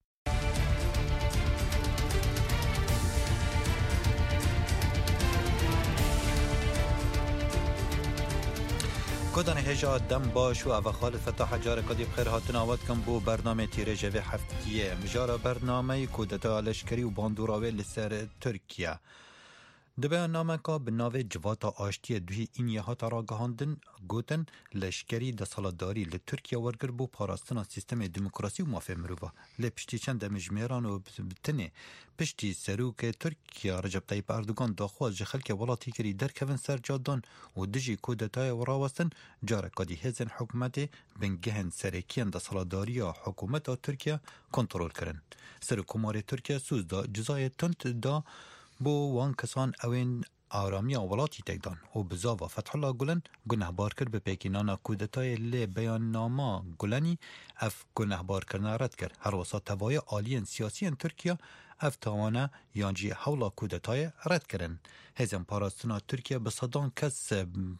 L: کدان هجا دم باش و او خالد فتح جار کدی بخیر هاتن آواد کن بو برنامه تیره جوه هفتیه مجارا برنامه کودتا لشکری و باندوراوه لسر ترکیه دبه نامه که به ناوه جواتا آشتی دوی این یه ها تراگهاندن گوتن لشکری ده سالداری لترکیه ورگر بو پاراستنا سیستم دموکراسی و مافه مروفا لپشتی چند مجمیران و بتنه پشتی سروک ترکیه رجب طیب اردوگان داخواز جخل که ولاتی کری در کون سر جادان و دجی کودتای و راوستن جاره کدی هزن حکومت بنگهن سرکیان ده سالداری حکومت ترکیه کنترول کرن سرکومار ترکیه سوز دا جزای تند دا بو وان کسان اوین آرامی ولاتی تکدان و بزا و فتح الله گلن گناه بار کرد به پیکینانا کودتای لی بیان ناما گلنی اف گناه بار کرنا رد کرد هر وسط توای عالین سیاسی ترکیه اف تاوانا یانجی حولا کودتای رد کرن هزم پاراستنا ترکیه بصدان کس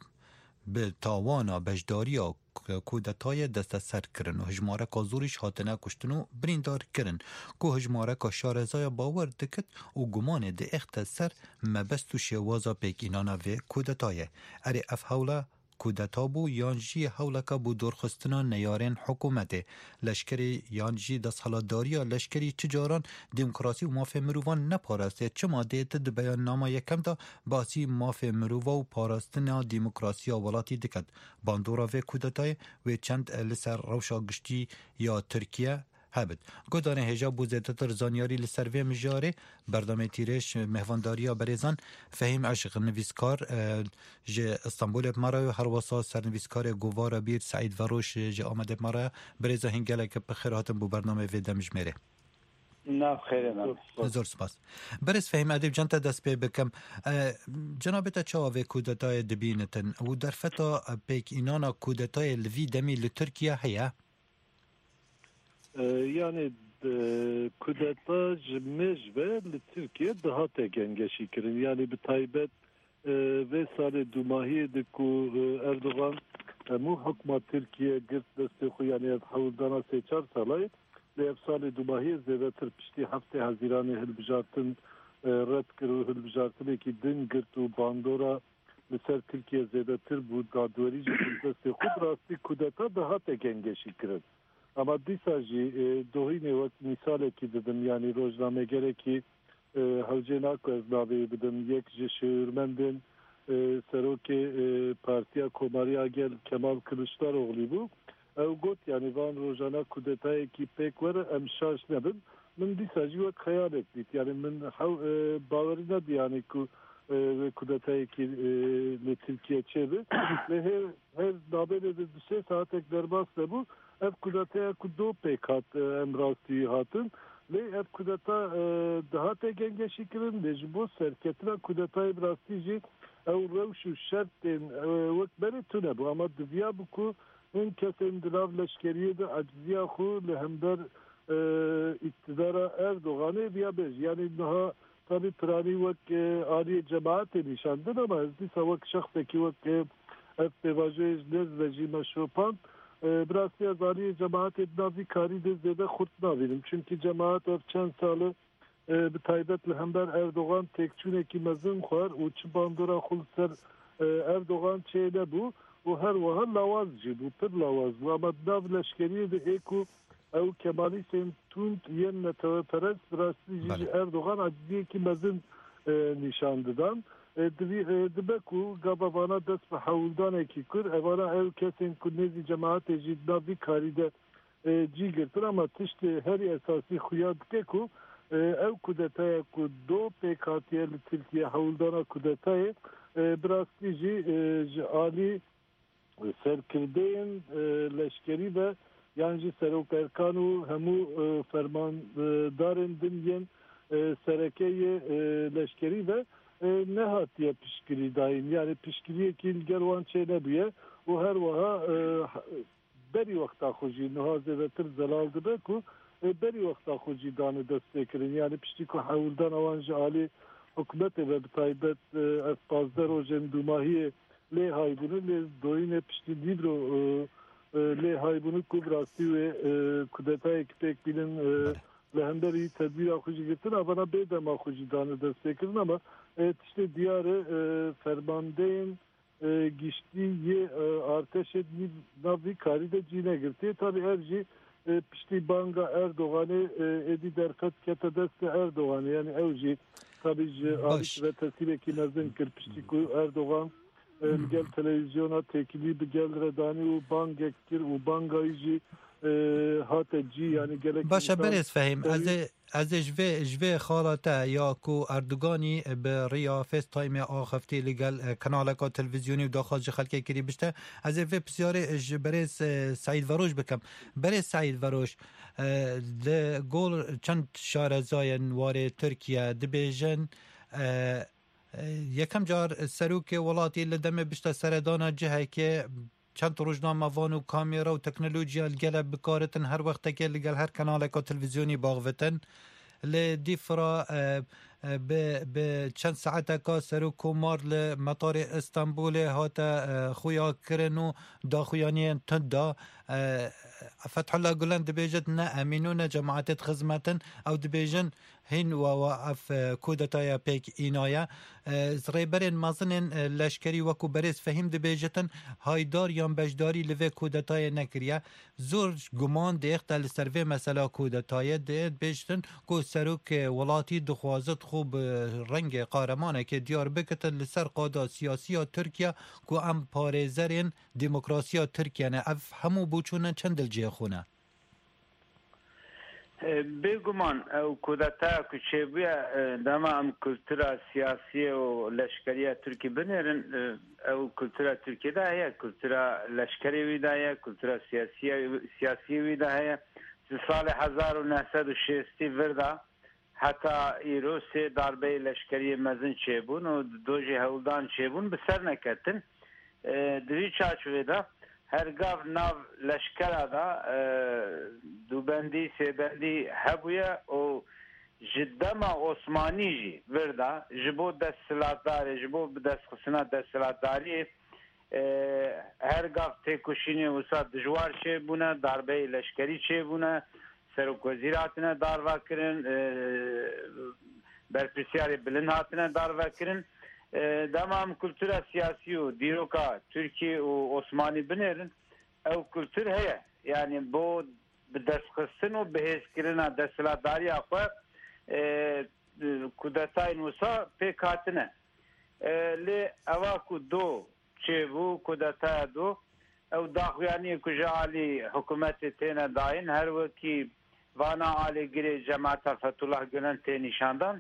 L: به تاوانا بجداری و کودتای دست سر کرن و هجماره که زورش هاتنه کشتن و بریندار کرن که هجماره که شارزای باور دکت و گمان ده اختصر مبستو شوازا پیکینانا و کودتای اری اف حولا کودتا بو یانجی حولکا بو دورخستنا نیارین حکومت لشکری یانجی دست حالداری لشکری تجاران دموکراسی و مافه مروان نپارسته چه ماده تد بیان نامه یکم دا باسی مافه مروان و پاراستنا دموکراسی ولاتی دکد باندورا و کودتای و چند لسر روشا گشتی یا ترکیه هبد گودانه هجا بو زیدتر زانیاری لسروی مجاره بردامه تیرش مهوانداریا بریزان فهیم عشق نویسکار جه استانبول بمارا و هر واسا سرنویسکار گوارا بیر سعید وروش جه آمده بمارا بریزا هنگله که بخیر هاتم بو برنامه ویده مجمره
T: نه خیره نه
L: هزار سپاس برس فهم ادیب جانتا دست پی بکم جنابتا چاوه کودتای دبینتن و در فتا پیک اینانا کودتای لوی دمی لترکیه هیا
U: yani kudeta mecve Türkiye daha tegengeşi kirin yani bir taybet ve sale dumahiye de ku Erdoğan mu hukma Türkiye girt desteku yani havldana seçer salay ve sale dumahiye zevetir pişti hafta Haziran'ı hilbijatın red kırı hilbijatın ki din girtu bandora mesela Türkiye zevetir bu dadveri desteku rasti kudeta daha tegengeşi kirin ama disajı dohine vak misal ki dedim yani rozname gereki havcena kaznavi dedim yek şehirmendin seroke partiya komariya gel Kemal Kılıçdaroğlu bu ev got yani van rojana kudetaya ki pek var emşaş nebin min disajı vak hayal ettik yani min baverina yani ku ve kudetaya ki le Türkiye çevi ve her her dabede de düşe saatek derbasla bu ev kudetaya ku do pekat emrasti hatın ve ev kudeta daha tegengeşi kirin de bu serketine kudetayı brastici ev revşu şertin vak beri tune bu ama divya bu ku in kesin dilav leşkeriye de acziya khu lehember iktidara Erdoğan'ı diya bez yani daha tabi prani vak ali cemaati nişandın ama ezdi savak şahseki vak ev pevajez lez rejime şopan براستی ازاری جماعت ناوی کاری ده زیده خورد نابینم چونکی جماعت اف چند ساله به تایبەت لە هەمبەر ئەردۆغان تێکچوونێکی مەزن خوارد و چ باندۆرا خول سەر ئەردۆغان چێ نەبوو و هەروەها لاواز جی بوو پر لاواز بوو ئەمە ناو لەشکریە دەئێک و ئەو کەمالیستێن توند یەن نەتەوە پەرست ڕاستی ژی ئەردۆغان عەجزیەکی مەزن نیشان ددان دبک و گابەوانە دەست بە هەوڵدانێکی کرد ئەوانە ئەو کەسێن کو نێزی جەماعەتێژی ناوی کاریدە جی گرتن ئەمە تشتێ هەری ئەساسی خویا دکێک و ev kudetaya ku do pêkhatiye li Tirkiye hewldana kudetayê birastî jî ji alî serkirdeyên leşkerî ve yan jî serokerkan û hemû fermandarên din yên serekeyê leşkerî ve nehatiye piştgirî dayîn yani piştgiriyekî li gel wan çê nebûye û her wiha berî wexta xwe jî niha zêdetir zelal dibe ku بری وقتا خوجی دانه دسته کردن یعنی پشتی که حولدان اوان جعالی حکومت و بتایبت از پازده روژن دوماهی لی های بونه لی دوین پشتی دید رو لی های بونه که براستی و کودتای کپیک بینن لهندری تدبیر خوجی گرتن اونا بیدم خوجی دانه دسته کردن اما تشتی دیار فرماندهین گشتی یه ارتش ناوی کاری ده جینه گرتی tabi erci pişti banga Erdoğan'ı edi derfet kete deste Erdoğan'ı yani evci tabi alık ve tesibeki nazın kır pişti ku Erdoğan gel televizyona tekili bir gel redani u bangektir u bangayıcı hateci yani gelek
L: باشه برس فهم از از جوه جوه خالته یا کو اردوغانی به ریا فست تایم آخفتی لگل کانال کا تلویزیونی و داخل خلک کری بشته از و بسیار برس سعید وروش بکم برس سعید وروش د گل چند شارزای وار ترکیه دبیجن یکم جار سروک ولاتی لدم بشته سردان جهه که چند روزنامه وان و کامیرا و تکنولوژیا لگل بکارتن هر وقت که لگل هر کانال کا تلویزیونی باغوتن لدیفرا به چند ساعت کا سرو کومار لمطار استانبول هاتا خویا کرنو دا خویانی تدا فتح الله گلند دبیجت نه امینو نه جماعت خدمتن او دبیجن هین و واف کودتای پیک اینایا زریبرین مازنن لشکری وکو بریز فهم دبیجتن هایدار یا بجداری لوی کودتای نکریه زور گمان دیخت لسروی مثلا کودتای دید بیجتن کو سروک ولاتی دخوازت خوب رنگ قارمانه که دیار بکتن لسر قادا سیاسی ترکیه کو ام پارێزەرên دموکراسیا ترکیه نه اف همو بوچونه چند الجه خونه
T: بگمان او کودتا کچێبووە دەما ئەم کولتورا سیاسی و لەشکریە تورکی بنێرن ئەو کولتورا تورکیدا هەیە کولتورا لەشکریویدا هەیە کولتورا سیاسیویدا هەیە ساڵی هەزار و نەسەد و شێستی وردا هەتا ئیرۆ سێ داربەی لەشکریە مەزن چێبوون و دۆژی هەوڵدان چێبوون بەسەر نەکەتن دوی چاچوێدا هەرگاو ناو لەشکەرا دا دووبەندی سێبەندی هەبووە و ji dema Osmanî jî virda ji bo desthilatdarê ji bo bidestxistina desthilatdariyê hergav têkoşînê wisa dijwar çêbûne darbeyê leşkerî çêbûne serokvezîr hatine darvekirin berpirsiyarê bilind hatine darvekirin dema em kultura siyasî û dîroka Tirkiye û Osmanî binêrin ew kultur heye yani bo bi destxistin û bihêzkirina desthilatdariya xwe kudetayên wisa pêk hatine lê eva ku do çêbû kudetaya do ew daxuyaniyê ku ji alî hikûmetê têne dayîn her wekî vana alêgirê cemaeta Fethullah Gülen tê nîşandan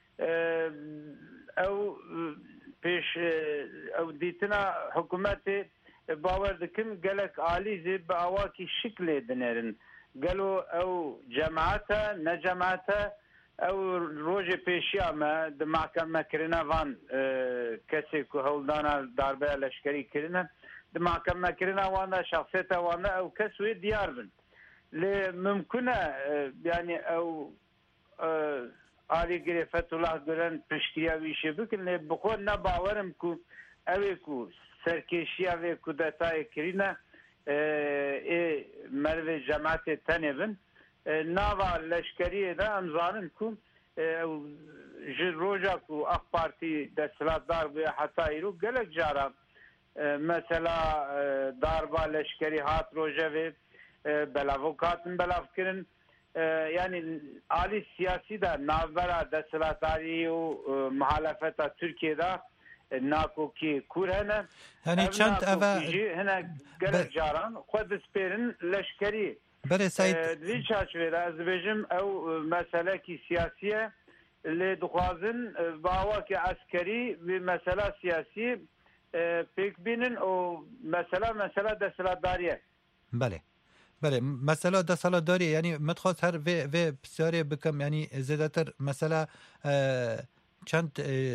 T: ew pêş ew dîtina hikûmetê bawer dikin gelek alî zê bi awakî şiklê dinêrin gelo ew cemaete ne cemaete ew rojê pêşiya me di mahkemekirina van kesê ku hewldana darbeya leşkerî kirine di mahkemekirina wan da şexsiyeta wan da ew kes wê diyar bin lê mimkûn e yani ew alîgirê Fethullah Gülen piştîya wî şê bikin lê bi xwe ne bawerim ku ew ê ku serkêşiya vê kudetayê kirîne مرو جماعت تنبن ناوا لشکریه دا امزانن کم جر روجا کو اخ پارتی دستلات دار بیا حتی ایرو گلک جارا مثلا داربا لشکری هات روجا و بلاوکاتن بلاف کرن yani Ali siyasi da navbera destelatari و muhalefeta Türkiye'de nakoki kurhene
L: yani çant ava
T: hena gelek jaran xod sperin leşkeri
L: bere sayt
T: li çerçevede az bejim ev mesele ki siyasiye li duxazın bawaki askeri ve mesele siyasi pek binin o mesele mesele destelatariye
L: bale بله مثلا ده سال داری یعنی متخواست هر و و بسیاری بکم یعنی زیادتر مثلا چند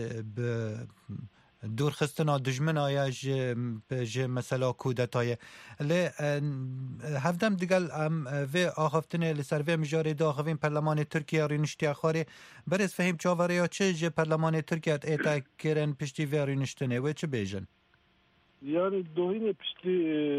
L: دور خستنا دجمن آیا ج مثلا کودتای ل هفدم دیگل ام و آخفتنه لسر و مجاری دا آخوین پرلمان ترکیه رینشتی اخاری برس فهم چاوره یا چه ج پرلمان ترکیه ایتا کرن پشتی و رینشتنه و چه بیجن
U: yani dohine pişti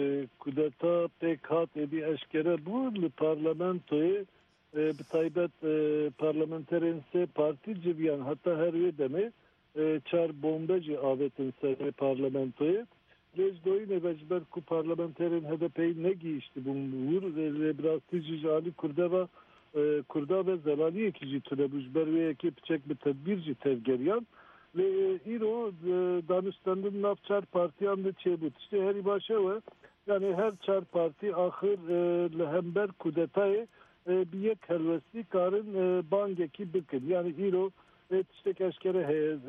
U: kudeta pek hat edi eşkere bu parlamentoyu bir taybet parlamenterense parti cibiyan hatta her ve deme çar bombacı avetin sere parlamentoyu lez dohine vecber ku parlamenterin H D P'yi ne giyişti bu vur biraz tici Ali Kurdava Kurda ve Zelali ekici türebüzber ve ekip çek bir tedbirci tevgeriyan ve İro danıştandın nafçar parti andı çebut. İşte her başa ve yani her çar parti ahır lehember kudetayı bir yek helvesi karın bangeki bıkın. Yani İro işte keşkere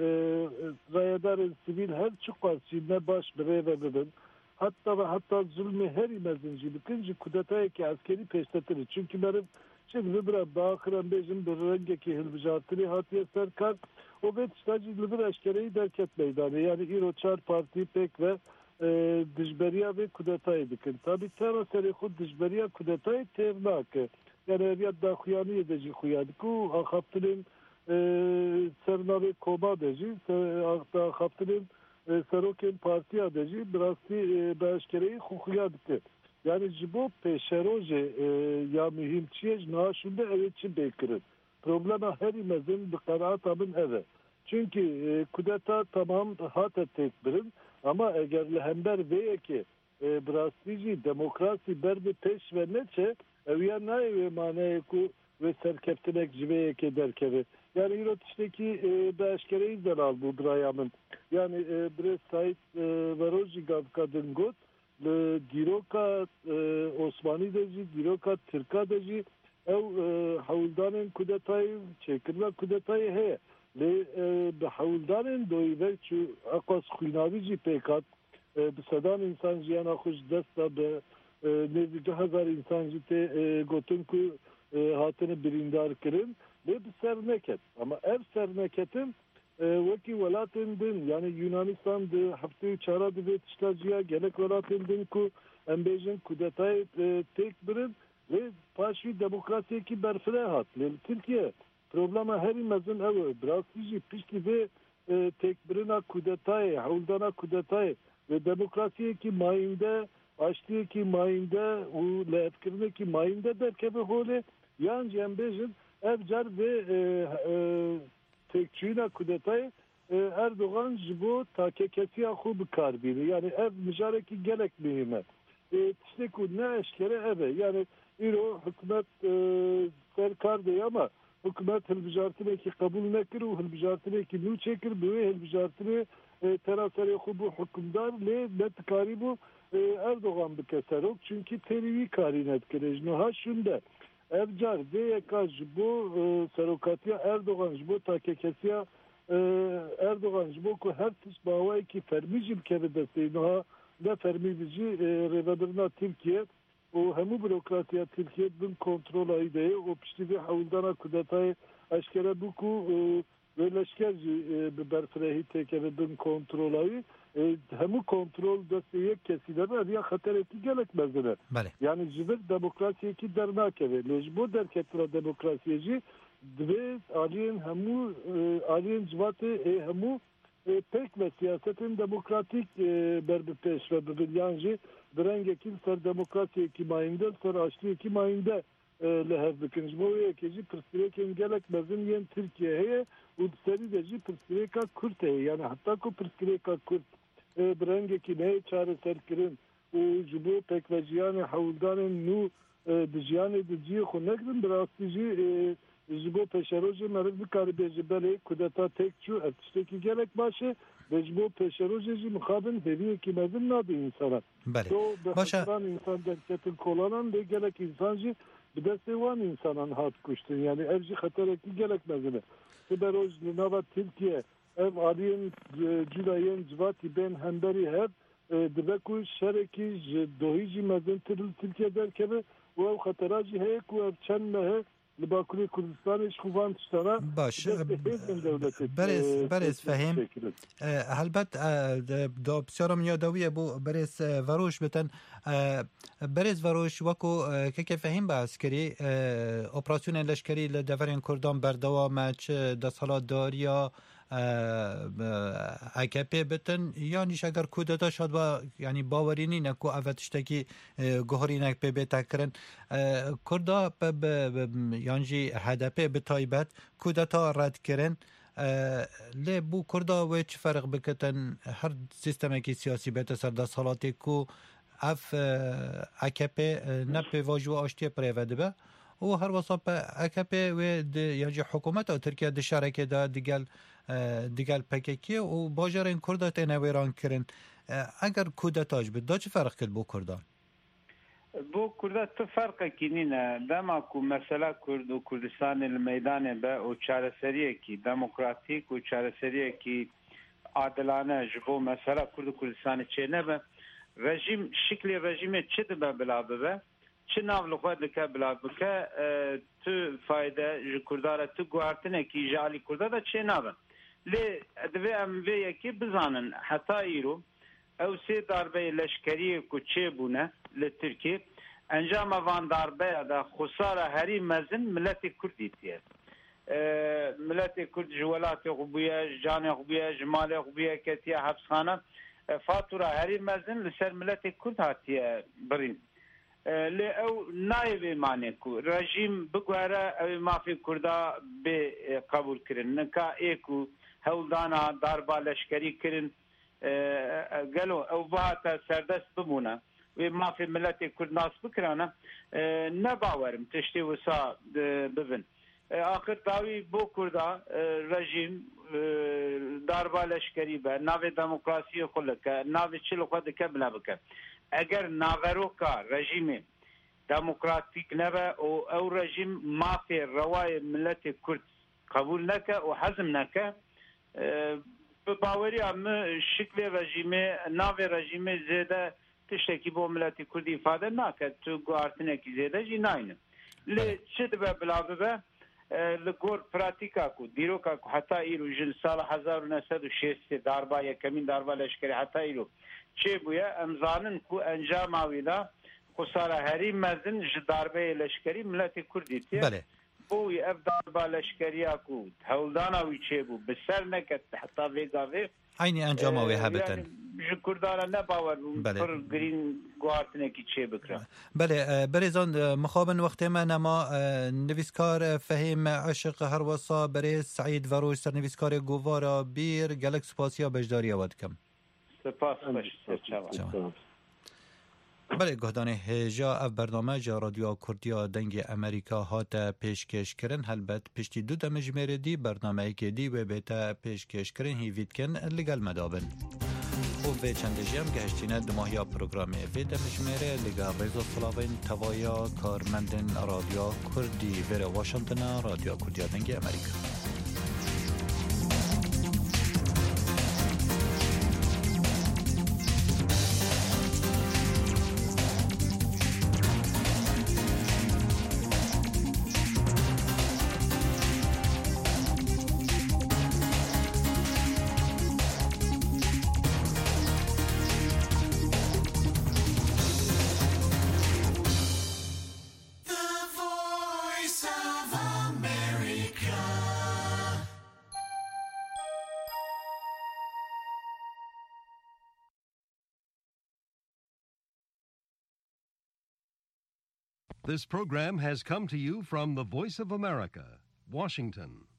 U: rayadarın sivil her çıkarsı ne baş bire ve bibin. Hatta ve hatta zulmü her imezinci bıkınca kudetayı ki askeri peştetir. Çünkü benim şimdi bir bağıran bejim bir rengeki hilbijartili hatiye serkar o bet stacı bir eşkereyi derk etmeydi. Yani İro Çar Parti pek ve e, dijberiya ve kudetayı dikin. Tabi tera seri khud dijberiya kudetayı tevnak. Yani eviyat da khuyani edeci khuyadiku akhaptılın e, sernavi koma deci akhaptılın e, seroken parti adeci birasti e, be eşkereyi khuyadike. Yani jibo peşeroje e, ya mühimçiye naşunde evet çi bekirin. Problema her imezin bir kanaat abın eve. Çünkü e, kudeta tamam hata tekbirin ama eğer lehember veye ki e, brastici demokrasi berbi peş ve neçe eviyen naye ve maneye ku ve serkeftinek civeye ki derkeve. Yani Eurotiş'teki e, beşkereyi de al bu drayamın. Yani e, bre sahip e, varoji gavkadın got le diroka e, Osmani deci, diroka Türka deci ev e, havuldanın kudetayı çekirme kudetayı heye. Le be havuldanın doyu ve şu akas khinavici pekat bi sedan insan jiyana xuş desta be nevi hazar insan jite gotun ku hatını birindar kirin ve bir serneket. Ama ev serneketin veki velatın din yani Yunanistan de haftayı çara de tiştaciya gelek velatın din ku embejin kudetayı tek birin ve paşvi demokrasiye ki berfire hat. Türkiye problema her imezin ev brasici pişti ve tekbirina kudetayı, havldana kudetayı ve demokrasiye ki mayinde, açtığı ki mayinde, u lefkirine ki mayinde derkebe hole yan cembejin evcar ve tekçüğüne kudetayı Erdoğan jibo takeketiya khu bikar biri. Yani ev müjareki gelek mühime. İşte ku ne eşkere eve. Yani İro hükümet serkar diye ama hükümet hilbijartine ki kabul nekir u hilbijartine ki nu çekir büyü hilbijartine terasere khu bu hükümdar le net kari bu Erdoğan bikeserok. Çünkü terivi karinet kirejno ha şunda. Evcar deyeka jibo serokatiya Erdoğan jibo takeketiya Erdoğan jibo ku her tiş bavay ki fermicim kere desteynoha ne fermici revadırna Türkiye o hemu bürokratiya Türkiye bin kontrol ayıdayı o pişti ve havildana kudetayı aşkere bu ku ve leşkerci berfrehi tekeve bin kontrol ayı hemu kontrol desteği kesilerine ya hater eti gerekmezler. Yani civil demokrasiye ki dernakeve lejbo derketra demokrasiyeci ve aliyen hemu aliyen civate hemu pek ve siyasetin demokratik berbi peş ve bir yancı برنگکی سر دموکراسی کی ماینده سر آشتی کی ماینده لهف بکنج بوی کیجی پرسپریک انگلک مزن ین ترکیه هی و سری دجی پرسپریکا کرد هی یعنی حتی کو پرسپریکا کرد برنگکی نه چاره سر کرن و جبو پکوجیان حولدان نو دجیان دجی خو نگرن براستیجی جبو پشروجی مرد بکاری بیجی بله کودتا تک چو ارتشتکی گلک باشه بجبو پشروجی مخابن هویه کی مزن نابی انسانات
L: بله
U: باشه انسان در کتن کولانان ده گلک انسانجی به دست وان انسانان هات کشتن یعنی ارجی خطره کی گلک مزنه که بروز لناوا ترکیه ev aliyên culayên civakî bên hemberî hev dibe ku şerekî ji dohî jî mezintir li Tirkiye derkeve û ev xetera jî heye ku ev çend mehe li Bakurê Kurdistanê ji xûvan tiştana
L: باش برز برز فهم هلبت دا بسیارم یادویه بو برز وروش بتن برز وروش وکو که فهم با عسکری اپراسیون لشکری لدورین کردان بردوامه چه دستالات داریا اکپی بتن یعنی اگر کودتا شد با یعنی باورینی نکو افتشتکی گوهری نک پی بیتا کرن کردا یعنی هدپی بتایبت کودتا رد کرن لی بو کردا و چه فرق بکتن هر سیستمی که سیاسی بیت سر دست حالاتی کو اف اکپی نپی واجو آشتی پریوده به و هر وصف اکپی و یعنی حکومت و ترکیه د شرکه دا دیگل دیگل پککی و باجرین کردا تنویران کرن اگر کودتاج بود دا چه فرق کرد بو کردان؟
T: بو کردا تو فرق کنینه دما کو مثلا کرد و کردستان المیدان به او چارەسەریە کی دموکراتیک و چارەسەریە کی عادلانه جبو مثلا کرد و کردستان چه نبه رژیم شکل رژیم چه دبه بلا ببه چه ناو لخواد لکه بلا بکه تو فایده جو کرداره تو گوارتنه کی جالی کرده دا چه نبه لی دوی اموی یکی بزانن حتی ایرو او سی darbe leşkeriye ku çê bûne li Tirkiye encama van darbe da xusara herî mezin milletê Kurdî tiye. Milletê Kurd ji welatê xwe bûye, canê xwe bûye, ji malê xwe bûye ketiye hepsxana. Fatura herî mezin li ser milletê Kurd hatiye birîn. Lê ew nayê vê manê ku rejîm bigwere ew mafê Kurda bê qebûl kirin. Nika ê ku hewldana darba leşkerî kirin gelo ew vahata serdest bibûne wê mafê milletê Kurd nas bikirane ne bawerim tiştê wisa bibin. Axir dawî bo Kurda rejîm darba leşkerî be navê demokrasiyê xwe like navê çil xwe dike bila bike. Eger naveroka rejîmê demokratîk nebe û ew rejîm mafê rewayê milletê Kurd qebûl neke û hezm neke به باوری ام شکل رژیم ناو رژیم زیاده تشکی با ملت کردی ifade نکرد تو گوارتنه کی زیاده جی ناینه لی چه دبه بلابه به لگور پراتیکا کو دیروکا کو حتی ایرو جل سال هزار و نهصد و شصت darba یکمین darba لشکری حتی ایرو چه بویا امزانن کو انجام آویدا خساره هری مزن ج darbe لشکری ملت کردی تیه
L: بله
T: بوی اف darba لشکریا کو هولدانا وی چه بو بسر نکت حتی ویگاوی
L: aynı انجام آوی هبتن
T: ji Kurdaran ne bawer پر گرین گوارتنه کی چه بکرا
L: بله بریزان مخابن وقت ما نما نویسکار فهیم عشق هر وصا بریز سعید وروش سر نویسکار گوارا بیر گلک سپاسیا بجداری آود کم
T: سپاس باش چاوان
L: بله گهدان هجا اف برنامه جا رادیو کردیا دنگ امریکا هات پیشکش کرن هلبت پشتی دو دم جمعه دی برنامه که دی و بیتا پیشکش کرن هیوید کن لگل مدابن و به چند جیم گهشتینه دماهیا پروگرامه وی دم جمعه لگل ریزو صلاوین توایا کارمندن رادیو کردی ویر واشنطن رادیو کردیا دنگ امریکا
C: The voice of America. This program has come to you from the Voice of America, Washington.